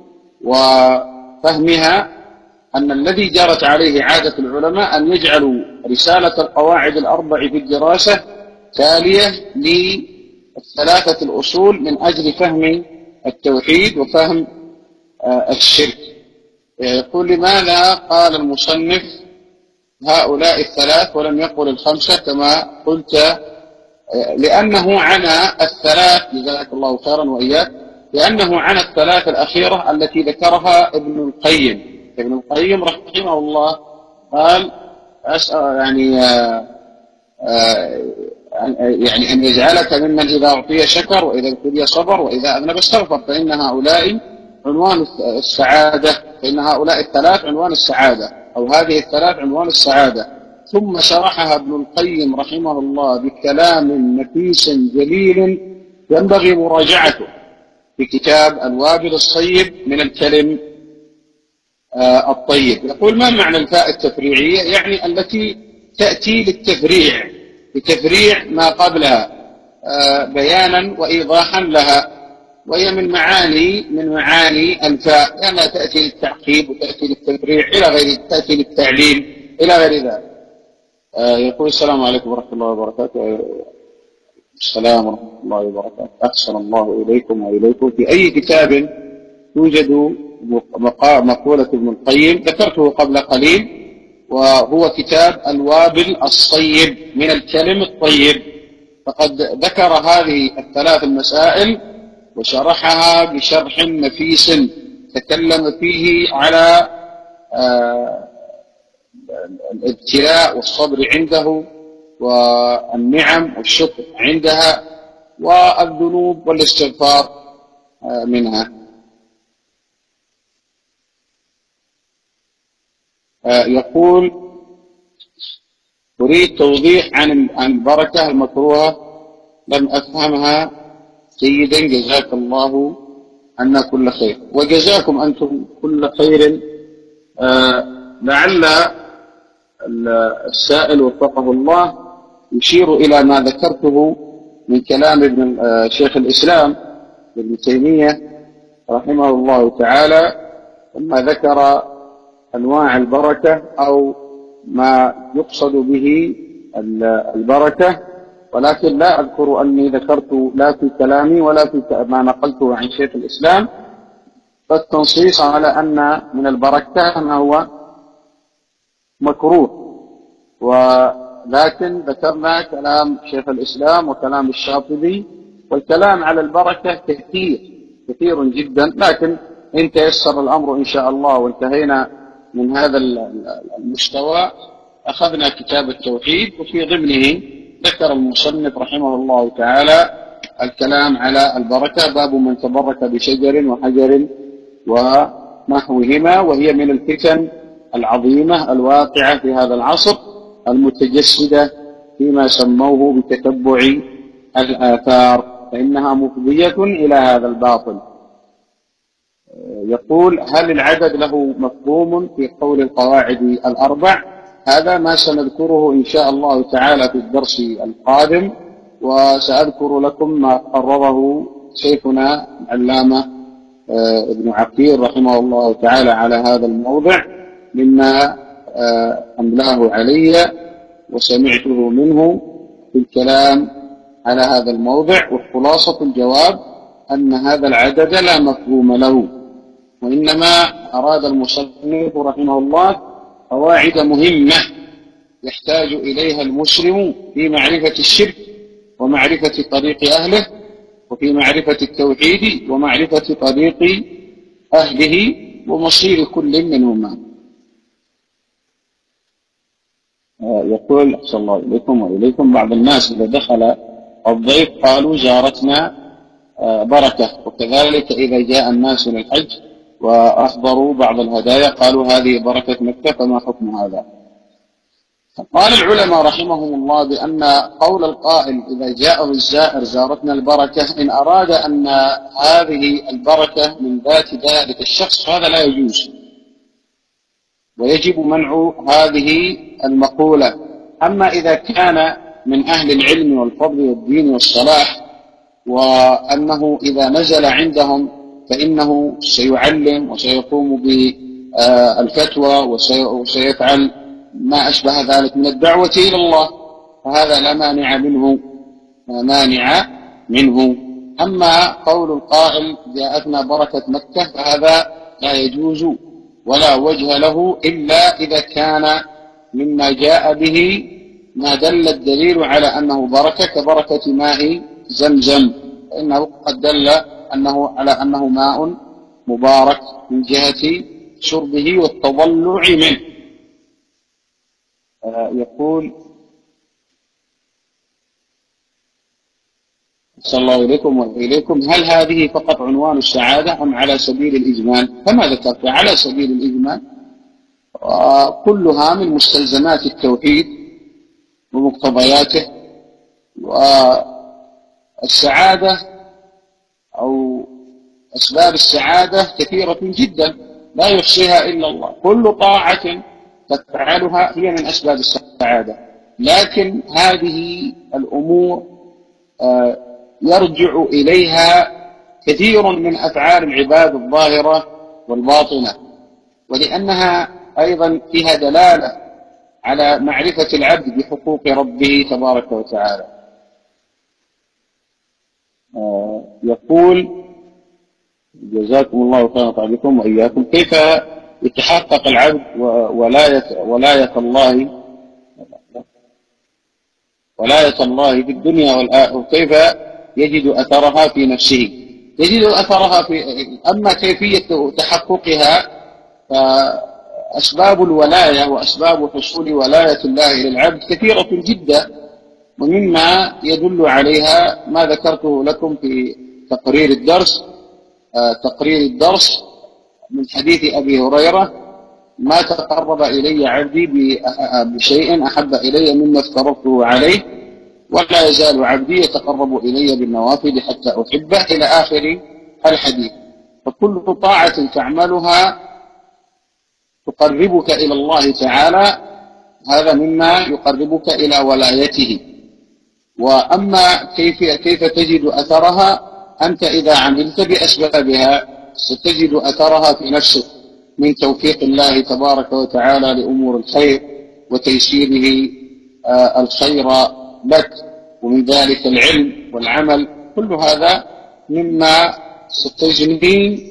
وفهمها، أن الذي جرت عليه عادة العلماء أن يجعلوا رسالة القواعد الأربع في الدراسة تالية للثلاثة الأصول من أجل فهم التوحيد وفهم الشرك. يقول: لماذا قال المصنف هؤلاء الثلاث ولم يقل الخمسة كما قلت؟ لأنه عنى الثلاث، جزاك الله خيرا وإياك، لأنه عنى الثلاث الأخيرة التي ذكرها ابن القيم. ابن القيم رحمه الله قال: أسأل يعني آآ آآ يعني أن يجعلك ممن إذا أعطي شكر وإذا ابتلي صبر وإذا أذنب استغفر، فإن هؤلاء عنوان السعادة، فإن هؤلاء الثلاث عنوان السعادة، أو هذه الثلاث عنوان السعادة. ثم شرحها ابن القيم رحمه الله بكلام نفيس جليل ينبغي مراجعته في كتاب الوابل الصيب من الكلم آه الطيب. يقول: ما معنى الفاء التفريعية؟ يعني التي تأتي للتفريع، لتفريع ما قبلها آه بيانا وإيضاحا لها، وهي من معاني من معاني الفاء، لأنها يعني تأتي للتعقيب وتأتي للتفريع إلى غير، تأتي للتعليل إلى غير ذلك. آه يقول: السلام عليكم ورحمة الله وبركاته. السلام ورحمة الله وبركاته. أحسن الله إليكم وإليكم. في أي كتاب توجد مقولة ابن القيم؟ ذكرته قبل قليل، وهو كتاب الوابل الصيب من الكلم الطيب، فقد ذكر هذه الثلاث المسائل وشرحها بشرح نفيس تكلم فيه على آه الابتلاء والصبر عنده والنعم والشكر عندها والذنوب والاستغفار منها. يقول: أريد توضيح عن البركة المكروهة، لم أفهمها جيدا، جزاك الله عنا كل خير. وجزاكم أنتم كل خير. لعل السائل وفقه الله يشير إلى ما ذكرته من كلام ابن شيخ الإسلام ابن تيمية رحمه الله تعالى، لما ذكر أنواع البركة أو ما يقصد به البركة، ولكن لا أذكر أني ذكرت لا في كلامي ولا في ما نقلته عن شيخ الإسلام فالتنصيص على أن من البركة ما هو مكروه، ولكن ذكرنا كلام شيخ الإسلام وكلام الشاطبي، والكلام على البركة كثير كثير جدا، لكن إن تيسر الأمر إن شاء الله وانتهينا من هذا المستوى أخذنا كتاب التوحيد، وفي ضمنه ذكر المصنف رحمه الله تعالى الكلام على البركة، باب من تبرك بشجر وحجر ونحوهما، وهي من الفتن العظيمة الواقعة في هذا العصر المتجسدة فيما سموه بتتبع الآثار، فإنها مفضية إلى هذا الباطل. يقول: هل العدد له مفهوم في قول القواعد الأربع؟ هذا ما سنذكره إن شاء الله تعالى في الدرس القادم، وسأذكر لكم ما قرره شيخنا العلامة ابن عقيل رحمه الله تعالى على هذا الموضع مما أملاه علي وسمعته منه في الكلام على هذا الموضع. وخلاصة الجواب أن هذا العدد لا مفهوم له، وإنما أراد المصنف رحمه الله قواعد مهمة يحتاج إليها المسلم في معرفة الشرك ومعرفة طريق أهله، وفي معرفة التوحيد ومعرفة طريق أهله ومصير كل منهما. يقول: أحسن الله إليكم وإليكم، بعض الناس إذا دخل الضيف قالوا زارتنا بركة، وكذلك إذا جاء الناس للحج وأحضروا بعض الهدايا قالوا هذه بركة مكة، فما حكم هذا؟ قال العلماء رحمهم الله بأن قول القائل إذا جاءه الزائر زارتنا البركة إن أراد أن هذه البركة من ذات ذلك الشخص هذا لا يجوز، ويجب منع هذه المقولة. أما إذا كان من أهل العلم والفضل والدين والصلاح، وأنه إذا نزل عندهم فإنه سيعلم وسيقوم بالفتوى وسيفعل ما أشبه ذلك من الدعوة إلى الله، فهذا لا مانع منه لا مانع منه. أما قول القائل جاءتنا بركة مكة فهذا لا يجوز ولا وجه له إلا إذا كان مما جاء به ما دل الدليل على أنه بركة، كبركة ماء زمزم، فإنه قد دل أنه على أنه ماء مبارك من جهة شربه والتضلع منه. يقول: صلى الله إليكم وإليكم، هل هذه فقط عنوان السعادة أم على سبيل الإجمال؟ كما ذكرت على سبيل الإجمال، وكلها من مستلزمات التوحيد ومقتضياته. والسعادة أو أسباب السعادة كثيرة جدا لا يحصيها إلا الله، كل طاعة تفعلها هي من أسباب السعادة، لكن هذه الأمور يرجع إليها كثير من أفعال العباد الظاهرة والباطنة، ولأنها أيضا فيها دلالة على معرفة العبد بحقوق ربه تبارك وتعالى. يقول: جزاكم الله خيرا عليكم وإياكم، كيف يتحقق العبد ولاية ولاية الله ولاية الله في الدنيا والآخرة، وكيف يجد أثرها في نفسه؟ يجد أثرها في أما كيفية تحققها فأسباب الولاية وأسباب حصول ولاية الله للعبد كثيرة جدا، ومما يدل عليها ما ذكرته لكم في تقرير الدرس تقرير الدرس من حديث أبي هريرة: ما تقرب إلي عبدي بشيء أحب إلي مما افترضته عليه، ولا يزال عبدي يتقرب إلي بالنوافل حتى أحبه، إلى آخر الحديث. فكل طاعة تعملها تقربك إلى الله تعالى هذا مما يقربك إلى ولايته. وأما كيف كيف تجد أثرها؟ أنت إذا عملت بأسبابها ستجد أثرها في نفسك من توفيق الله تبارك وتعالى لأمور الخير وتيسيره الخير لك، ومن ذلك العلم والعمل، كل هذا مما ستجني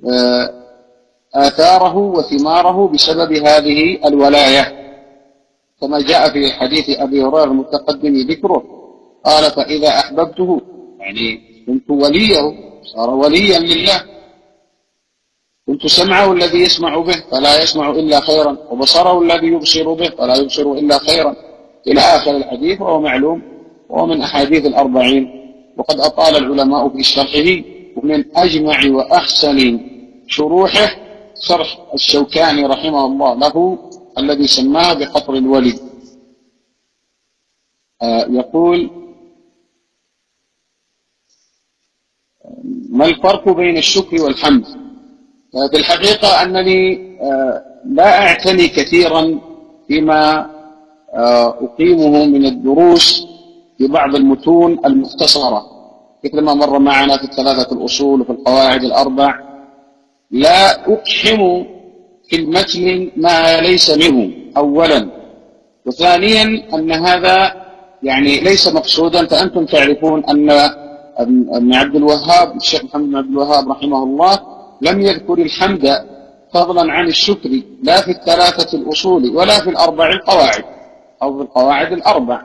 آثاره وثماره بسبب هذه الولاية، كما جاء في حديث أبي هريرة المتقدم ذكره، قال: فإذا أحببته يعني كنت وليه، صار وليا لله. كنت سمعه الذي يسمع به فلا يسمع إلا خيرا، وبصره الذي يبصر به فلا يبصر إلا خيرا، إلى آخر الحديث. وهو معلوم وهو من أحاديث الأربعين، وقد أطال العلماء في شرحه، ومن أجمع وأحسن شروحه شرح الشوكاني رحمه الله له الذي سماه بقطر الولي. آه يقول: ما الفرق بين الشكر والحمد؟ آه في الحقيقة أنني آه لا أعتني كثيرا فيما آه أقيمه من الدروس في بعض المتون المختصرة، مثل ما مر معنا في الثلاثة الأصول وفي القواعد الأربع. لا أقحم في المتن ما ليس منه أولا، وثانيا أن هذا يعني ليس مقصودا. فأنتم تعرفون أن ابن عبد الوهاب الشيخ محمد بن عبد الوهاب رحمه الله لم يذكر الحمد فضلا عن الشكر لا في الثلاثة الأصول ولا في الأربع القواعد أو في القواعد الأربع.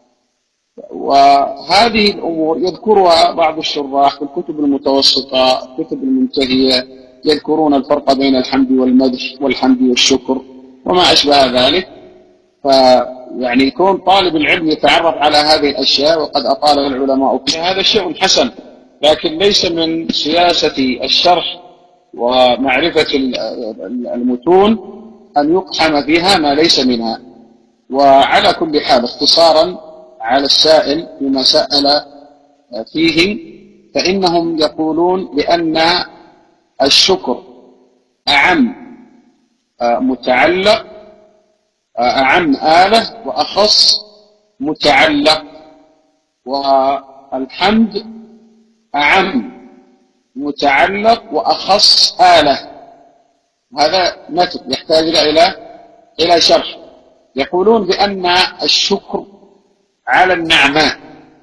وهذه الأمور يذكرها بعض الشراح في الكتب المتوسطة، الكتب المنتهية، يذكرون الفرق بين الحمد والمدح والحمد والشكر وما أشبه ذلك. فيعني يكون طالب العلم يتعرف على هذه الأشياء، وقد أطال العلماء هذا شيء حسن، لكن ليس من سياسة الشرح ومعرفة المتون أن يقحم فيها ما ليس منها. وعلى كل حال اختصارا على السائل فيما سأل فيه، فإنهم يقولون بأن الشكر أعم متعلق، أعم آلة وأخص متعلق، والحمد أعم متعلق وأخص آلة. هذا متن يحتاج إلى إلى شرح. يقولون بأن الشكر على النعماء،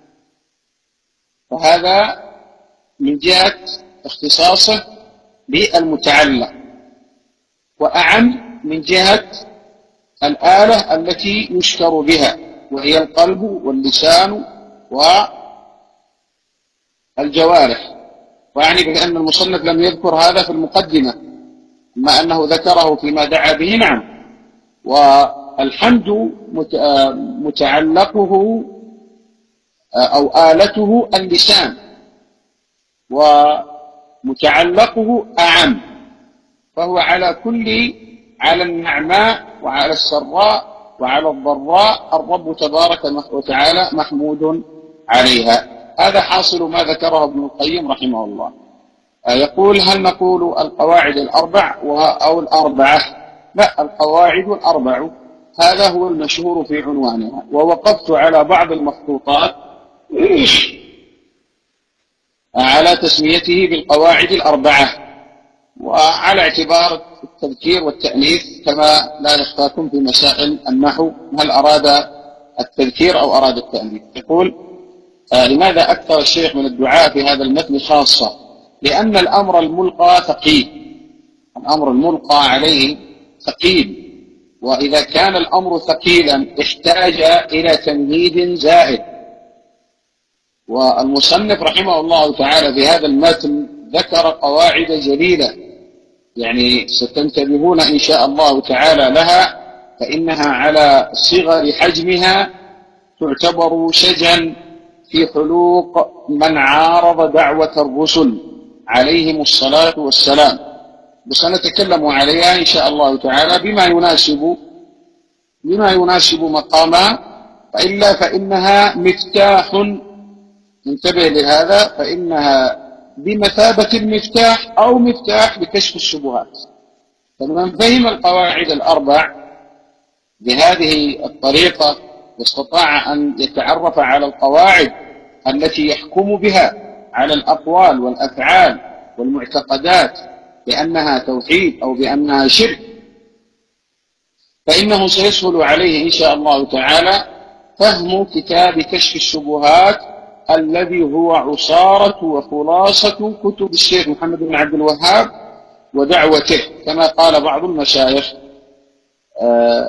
وهذا من جهة اختصاصه بالمتعلق، وأعم من جهة الآلة التي يشكر بها، وهي القلب واللسان والجوارح. ويعني بأن المصنف لم يذكر هذا في المقدمة، ما أنه ذكره فيما دعا به. نعم، والحمد متعلقه أو آلته اللسان، ومتعلقه أعم، فهو على كل، على النعماء وعلى السراء وعلى الضراء الرب تبارك وتعالى محمود عليها. هذا حاصل ما ذكره ابن القيم رحمه الله. يقول: هل نقول القواعد الأربع أو الأربعة؟ لا، القواعد الأربع، هذا هو المشهور في عنوانها. ووقفت على بعض المخطوطات على تسميته بالقواعد الأربعة، وعلى اعتبار التذكير والتأنيث، كما لا يخفاكم في مسائل النحو هل أراد التذكير أو أراد التأنيث. يقول: آه لماذا أكثر الشيخ من الدعاء في هذا المتن خاصة؟ لأن الأمر الملقى ثقيل، الأمر الملقى عليه ثقيل، وإذا كان الأمر ثقيلا احتاج إلى تمهيد زائد. والمصنف رحمه الله تعالى في هذا المتن ذكر قواعد جليلة، يعني ستنتبهون إن شاء الله تعالى لها، فإنها على صغر حجمها تعتبر شجا في حلوق من عارض دعوة الرسل عليهم الصلاة والسلام. وسنتكلم عليها إن شاء الله تعالى بما يناسب بما يناسب مقامها، فإلا فإنها مفتاح، انتبه لهذا، فإنها بمثابة المفتاح أو مفتاح لكشف الشبهات. فمن فهم القواعد الأربع بهذه الطريقة واستطاع أن يتعرف على القواعد التي يحكم بها على الأقوال والأفعال والمعتقدات بأنها توحيد أو بأنها شرك، فإنه سيسهل عليه إن شاء الله تعالى فهم كتاب كشف الشبهات الذي هو عصارة وخلاصة كتب الشيخ محمد بن عبد الوهاب ودعوته، كما قال بعض المشايخ. آه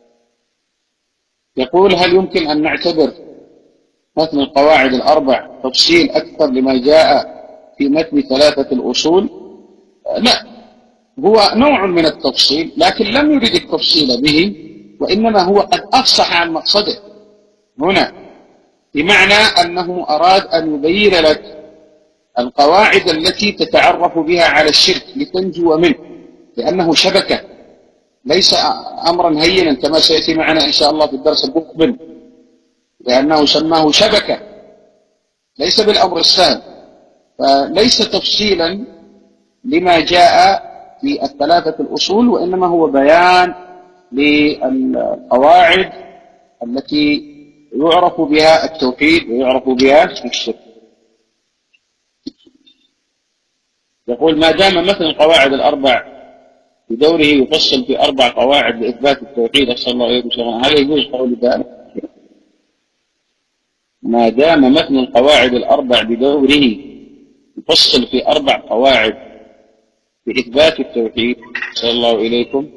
يقول: هل يمكن أن نعتبر متن القواعد الأربع تفصيل أكثر لما جاء في متن ثلاثة الأصول؟ آه لا، هو نوع من التفصيل، لكن لم يرد التفصيل به، وإنما هو قد أفصح عن مقصده هنا، بمعنى أنه أراد أن يبين لك القواعد التي تتعرف بها على الشرك لتنجو منه، لأنه شبكة ليس أمرا هينا كما سيأتي معنا إن شاء الله في الدرس المقبل، لأنه سماه شبكة ليس بالأمر السهل، فليس تفصيلا لما جاء في الثلاثة الأصول، وإنما هو بيان للقواعد التي يعرف بها التوحيد ويعرف بها الشرك. يقول ما دام مثل القواعد الأربع بدوره يفصل في أربع قواعد لإثبات التوحيد، أسأل الله عليكم شيئا، هل يجوز قول ذلك؟ ما دام مثل القواعد الأربع بدوره يفصل في أربع قواعد لإثبات التوحيد، أسأل الله إليكم،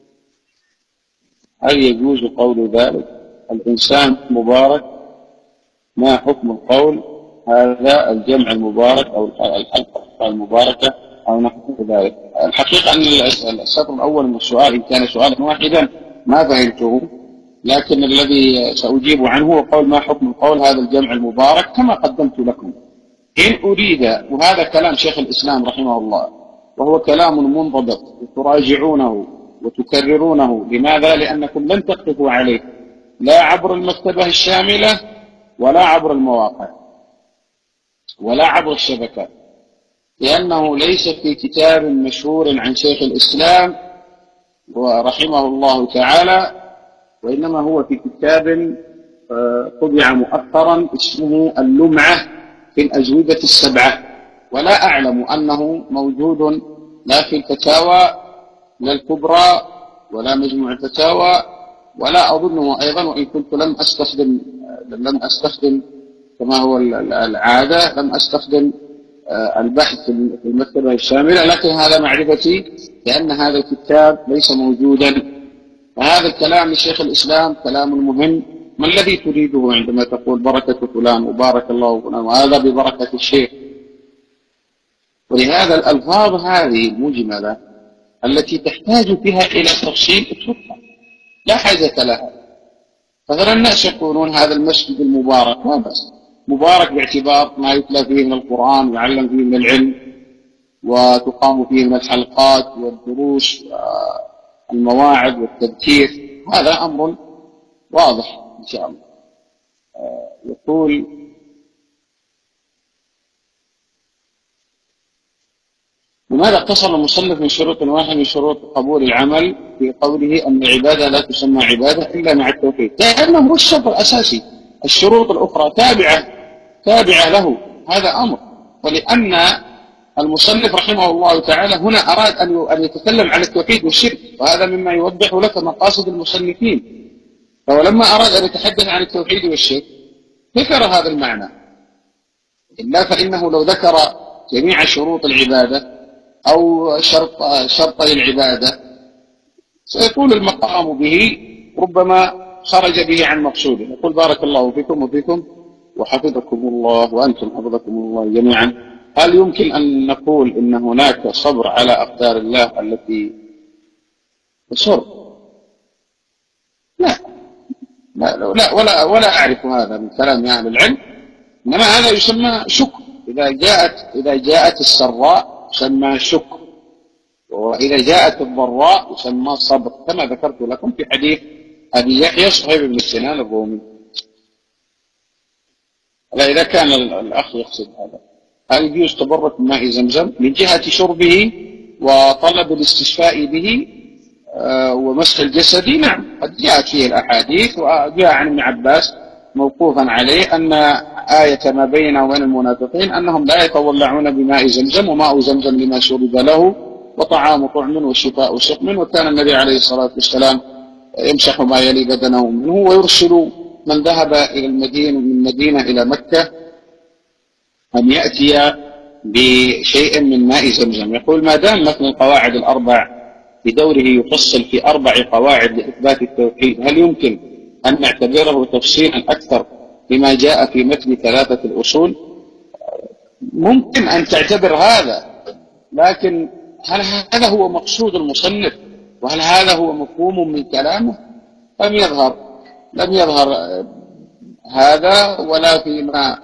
هل يجوز قول ذلك؟ الإنسان مبارك، ما حكم القول هذا الجمع المبارك أو الحلقة المباركة أو نحو ذلك؟ الحقيقة أن السطر الأول من السؤال إن كان سؤالا واحدا ما فهمته، لكن الذي سأجيب عنه هو قول ما حكم القول هذا الجمع المبارك كما قدمت لكم. إن أريد، وهذا كلام شيخ الإسلام رحمه الله وهو كلام منضبط وتراجعونه وتكررونه، لماذا؟ لأنكم لن تقفوا عليه لا عبر المكتبة الشاملة ولا عبر المواقع ولا عبر الشبكات، لأنه ليس في كتاب مشهور عن شيخ الإسلام ورحمه الله تعالى، وإنما هو في كتاب طبع مؤخرا اسمه اللمعة في الأجوبة السبعة، ولا أعلم أنه موجود لا في الفتاوى لا الكبرى ولا مجموع الفتاوى، ولا أظنه أيضا، وإن كنت لم أستخدم لم أستخدم كما هو العادة لم أستخدم البحث في المكتبة الشاملة، لكن هذا معرفتي لأن هذا الكتاب ليس موجودا. فهذا الكلام لشيخ الإسلام كلام مهم. ما الذي تريده عندما تقول بركة فلان وبارك الله فلان وهذا ببركة الشيخ؟ ولهذا الألفاظ هذه المجملة التي تحتاج فيها إلى تفصيل اتركها، لا حاجة لها. مثلا الناس يقولون هذا المسجد المبارك، لا بأس، مبارك باعتبار ما يتلى فيه من القرآن ويعلم فيه من العلم وتقام فيه من الحلقات والدروس والمواعظ والتذكير، هذا أمر واضح إن شاء الله. يقول لماذا اقتصر المصنف من شروط واحد من شروط قبول العمل في قوله أن العبادة لا تسمى عبادة إلا مع التوحيد؟ لأنه هو الشرط الأساسي، الشروط الأخرى تابعة تابعة له، هذا أمر. ولأن المصنف رحمه الله تعالى هنا أراد أن يتكلم عن التوحيد والشرك، وهذا مما يوضح لك مقاصد المصنفين. فلما أراد أن يتحدث عن التوحيد والشرك ذكر هذا المعنى، إلا فإنه لو ذكر جميع شروط العبادة أو شرط شرطي العبادة سيطول المقام به، ربما خرج به عن مقصوده. يقول بارك الله فيكم وفيكم وحفظكم الله وأنتم حفظكم الله جميعا. هل يمكن أن نقول إن هناك صبر على أقدار الله التي تسر؟ لا لا, لا ولا, ولا أعرف هذا من كلام أهل العلم، إنما هذا يسمى شكر. إذا جاءت إذا جاءت السراء يسمى شكر، وإذا جاءت الضراء يسمى صبر، كما ذكرت لكم في حديث أبي يحيى صهيب بن سنان الرومي. إذا كان الأخ يقصد هذا، هل يجوز تبرك بماء زمزم من جهة شربه وطلب الاستشفاء به ومسح الجسد؟ نعم، قد جاءت فيه الأحاديث، وجاء عن ابن عباس موقوفا عليه أن آية ما بينه وبين المنافقين أنهم لا يتولعون بماء زمزم، وماء زمزم لما شرب له وطعام طعم والشفاء سقم، وكان النبي عليه الصلاة والسلام يمسح ما يلي بدنه منه ويرسل من ذهب إلى المدينة من مدينة إلى مكة أن يأتي بشيء من ماء زمزم. يقول ما دام مثل القواعد الأربع بدوره يفصل في أربع قواعد لإثبات التوحيد، هل يمكن أن نعتبره تفصيلا أكثر لما جاء في متن ثلاثة الأصول؟ ممكن أن تعتبر هذا، لكن هل هذا هو مقصود المصنف؟ وهل هذا هو مفهوم من كلامه؟ لم يظهر لم يظهر هذا ولا فيما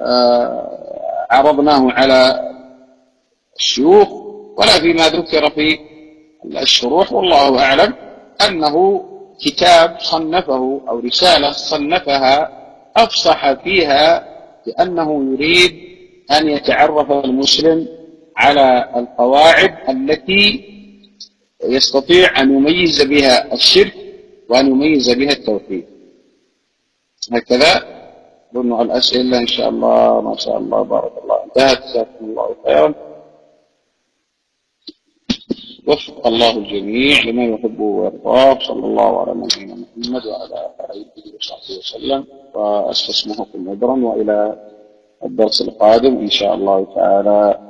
عرضناه على الشيوخ ولا فيما ذكر في الشروح. والله أعلم أنه كتاب صنفه أو رسالة صنفها أفصح فيها بأنه يريد أن يتعرف المسلم على القواعد التي يستطيع أن يميز بها الشرك وأن يميز بها التوحيد. هكذا ظن الأسئلة إن شاء الله. ما شاء الله بارك الله انتهت. جزاكم الله خيرا. وفق الله الجميع لما يحب ويرضاه. صلى الله على نبينا محمد وعلى آله وصحبه وسلم، وأستسمحكم عذرا، وإلى الدرس القادم إن شاء الله تعالى.